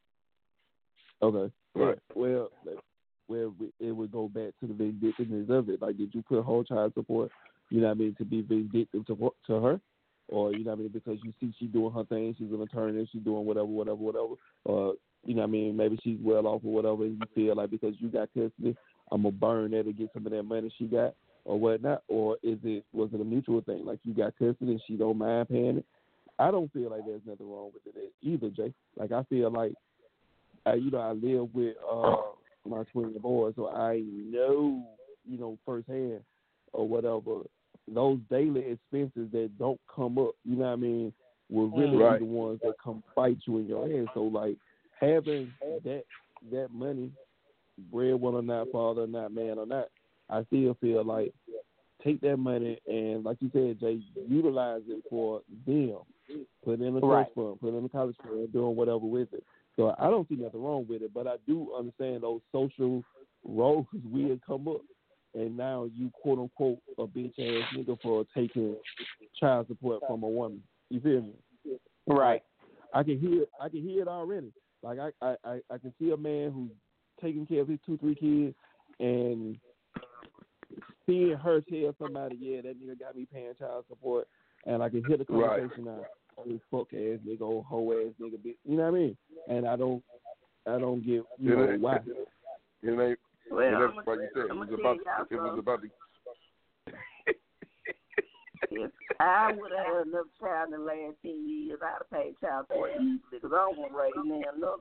Okay. Right. Well, well, it would go back to the vindictiveness of it. Like, did you put whole child support, you know what I mean, to be vindictive to to her? Or, you know what I mean, because you see she doing her thing, she's an attorney, she's doing whatever, whatever, whatever. Or, you know what I mean, maybe she's well off or whatever, and you feel like because you got custody, I'm going to burn that to get some of that money she got or whatnot. Or is it, was it a mutual thing? Like, you got custody and she don't mind paying it? I don't feel like there's nothing wrong with it either, Jay. Like, I feel like, I, you know, I live with uh, my twin boys, so I know, you know, firsthand or whatever, those daily expenses that don't come up, you know what I mean, will really right. be the ones that come bite you in your ass. So, like, having that that money, breadwinner or not, father or not, man or not, I still feel like take that money and, like you said, Jay, utilize it for them. Put it in a right. trust fund, put it in a college fund, doing whatever with it. So I don't see nothing wrong with it, but I do understand those social roles will come up. And now you, quote unquote, a bitch ass nigga for taking child support from a woman. You feel me? Right. I can hear it. I can hear it already. Like I, I, I, I can see a man who's taking care of his two, three kids, and seeing her tell somebody, "Yeah, that nigga got me paying child support," and I can hear the conversation right. now. Oh, fuck ass nigga, old hoe ass nigga, bitch. You know what I mean? And I don't, I don't get, you know, why. It ain't. Well, yeah, that's like you said, it was about, it was about the. if, I would have had another child in the last ten years. I'd have paid child support easily because I don't want to raise now another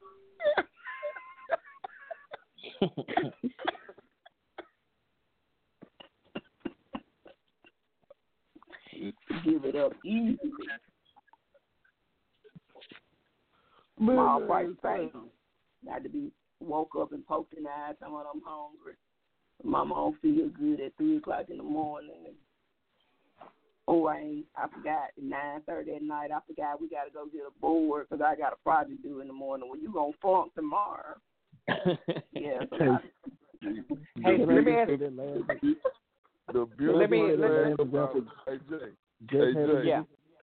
one. Give it up easily. Small price thing. Got to be woke up and poked in the eye, talking about I'm hungry. Mama don't feel good at three o'clock in the morning. And, oh, I ain't, I forgot at nine thirty at night. I forgot we got to go get a board because I got a project due in the morning. Well, you gonna flunk tomorrow? Yeah. So I, hey, let me ask you. The beautiful let me, thing let me, about hey Jay, hey Jay, yeah.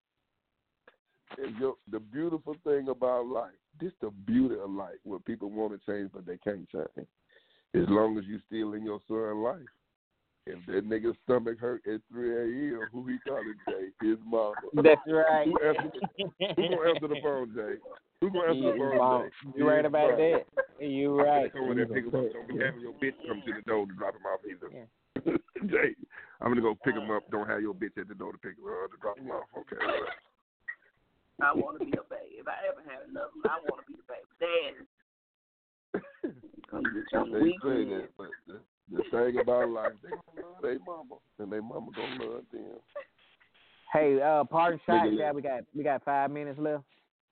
Yo, the beautiful thing about life, this the beauty of life, where people want to change but they can't change. As long as you still in your son's life. If that nigga's stomach hurt at three a.m., who he calling, Jay? His mama. That's right. Who answer the, who gonna answer the phone, Jay? Who gonna answer the phone, mom. Jay? You right about mom. that. You right. I'm gonna pick him up. Don't be having your bitch come to the door to drop him off either. Yeah. Jay, I'm gonna go pick him up. Don't have your bitch at the door to pick him up to drop him off. Okay. I want to be a baby. If I ever had another one, I want to be the baby daddy. Come get you on the weekend. That, but the, the thing about life, they gonna love their mama, and their mama gonna love them. Hey, uh, pardon shot. Yeah, we got we got five minutes left.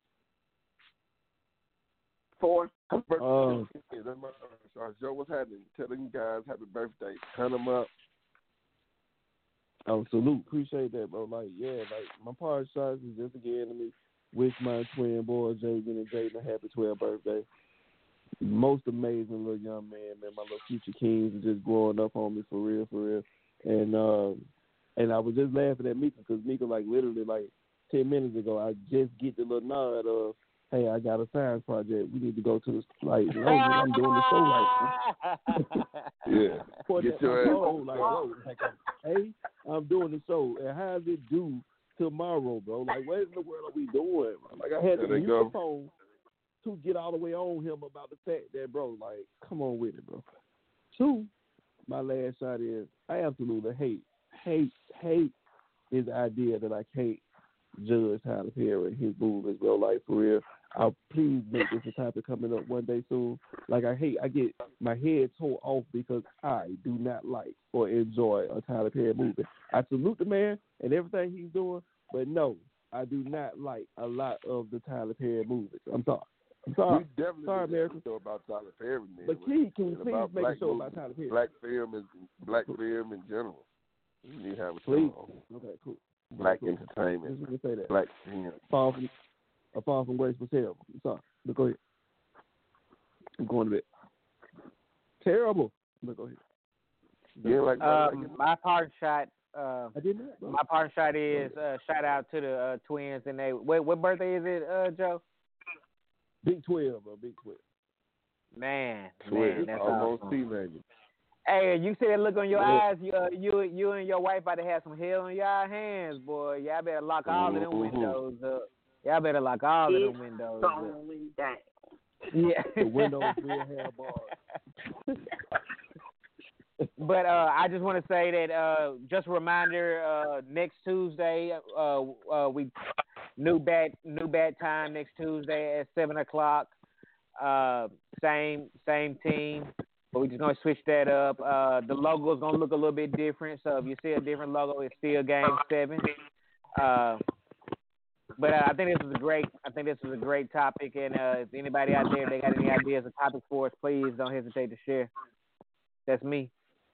Four. Um, that's my uh, Joe. What's happening? Telling you guys happy birthday. Turn them up. Oh, salute. Appreciate that, bro. Like, yeah, like, my part shots is just again to me. Wish my twin boy, Jaden and Jaden, a happy twelfth birthday. Most amazing little young man, man. My little future kings are just growing up on me for real, for real. And um, and I was just laughing at Mika because Mika, like, literally, like, ten minutes ago, I just get the little nod of, hey, I got a science project. We need to go to the, like, you know, I'm doing the show right now. Yeah. Get your ass. Like, whoa, like, hey, I'm doing the show. And how's it due tomorrow, bro? Like, what in the world are we doing? Like, I had to mute the phone to get all the way on him about the fact that, bro, like, come on with it, bro. Two, my last shot is, I absolutely hate, hate, hate his idea that I can't judge Tyler Perry and his movements, bro. Like, for real. I'll please make this a topic coming up one day soon. Like, I hate, I get my head tore off because I do not like or enjoy a Tyler Perry movie. I salute the man and everything he's doing, but no, I do not like a lot of the Tyler Perry movies. I'm sorry. I'm sorry. We definitely sorry, America. Show about Tyler Perry, man. But Key, can we please make a show movies, about Tyler Perry? Black film is black film in general. You need to have a please. show. Okay, cool. Black cool. entertainment. Just say that. Black film. Fall from, a fall from grace was terrible. I'm sorry. But go ahead. I'm going to bed. Terrible. But go ahead. Yeah, like, um, like my part shot. Uh, I did not. My part shot is uh, shout out to the uh, twins and they. What, what birthday is it, uh, Joe? Big twelve, bro. Big twelve. Man, twelve. man, that's almost awesome. teenager. Hey, you see that look on your yeah. eyes? You, uh, you, you and your wife about to have some hell on y'all hands, boy. Y'all better lock all mm-hmm. of them windows up. Y'all better lock all it's of them windows up. Going down. Yeah. The windows will have bars. But uh, I just want to say that uh, just a reminder, uh, next Tuesday, uh, uh, we new bat new bat time next Tuesday at seven o'clock. Uh, same same team, but we're just gonna switch that up. Uh, the logo is gonna look a little bit different. So if you see a different logo, it's still Game Seven. Uh, but uh, I think this is a great. I think this is a great topic, and uh, if anybody out there, if they got any ideas or topics for us, please don't hesitate to share. That's me.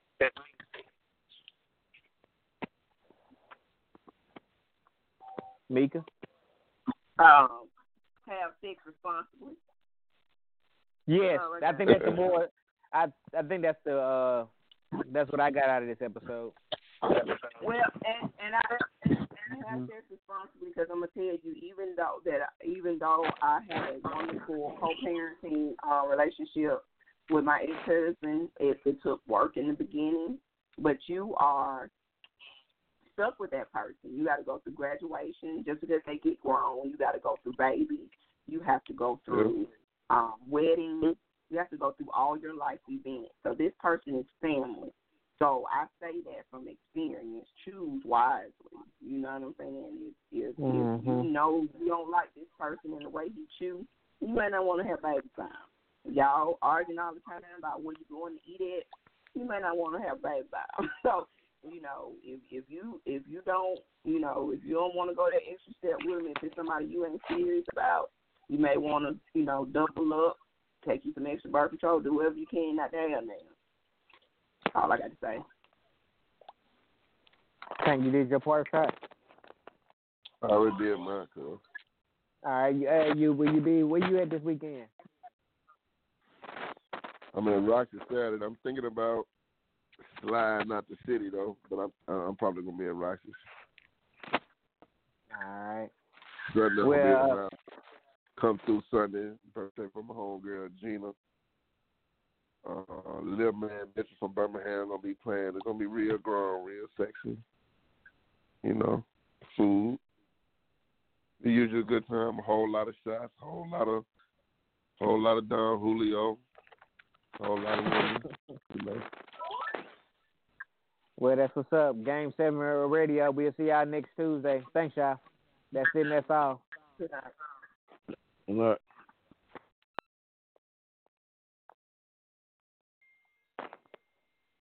Mika? Um, have sex responsibly. Yes, oh, I think that's the more. I I think that's the uh, that's what I got out of this episode. Well, and and I and I have sex responsibly because I'm gonna tell you, even though that even though I had a wonderful co-parenting uh, relationship with my ex-husband, it, it took work in the beginning, but you are stuck with that person. You got to go through graduation. Just because they get grown, you got to go through babies. You have to go through um, weddings. You have to go through all your life events. So this person is family. So I say that from experience. Choose wisely. You know what I'm saying? If, if, mm-hmm. if you know you don't like this person and the way he chew, you may not want to have baby time. Y'all arguing all the time about where you going to eat at, you may not want to have baby time. So, you know, if if you if you don't, you know, if you don't want to go that extra step with him, if it's somebody you ain't serious about, you may want to, you know, double up, take you some extra birth control, do whatever you can, not there now. That's all I got to say. Tank, you did your part, Scott? I already did mine, cuz. All right, you, uh, you will you be where you at this weekend? I'm in Rochester Saturday. I'm thinking about sliding out the city though, but I'm I'm probably gonna be in Rochester. All right. Sunday, Well, I'm gonna be around. Come through Sunday. Birthday for my homegirl Gina. Uh, Lil Man Mitchell from Birmingham gonna be playing. It's gonna be real grown, real sexy. You know, food. The usual good time. A whole lot of shots. A whole lot of, whole lot of Don Julio. A whole lot of women. You know. Well, that's what's up. Game seven Radio. We'll see y'all next Tuesday. Thanks, y'all. That's it. And that's all. All right.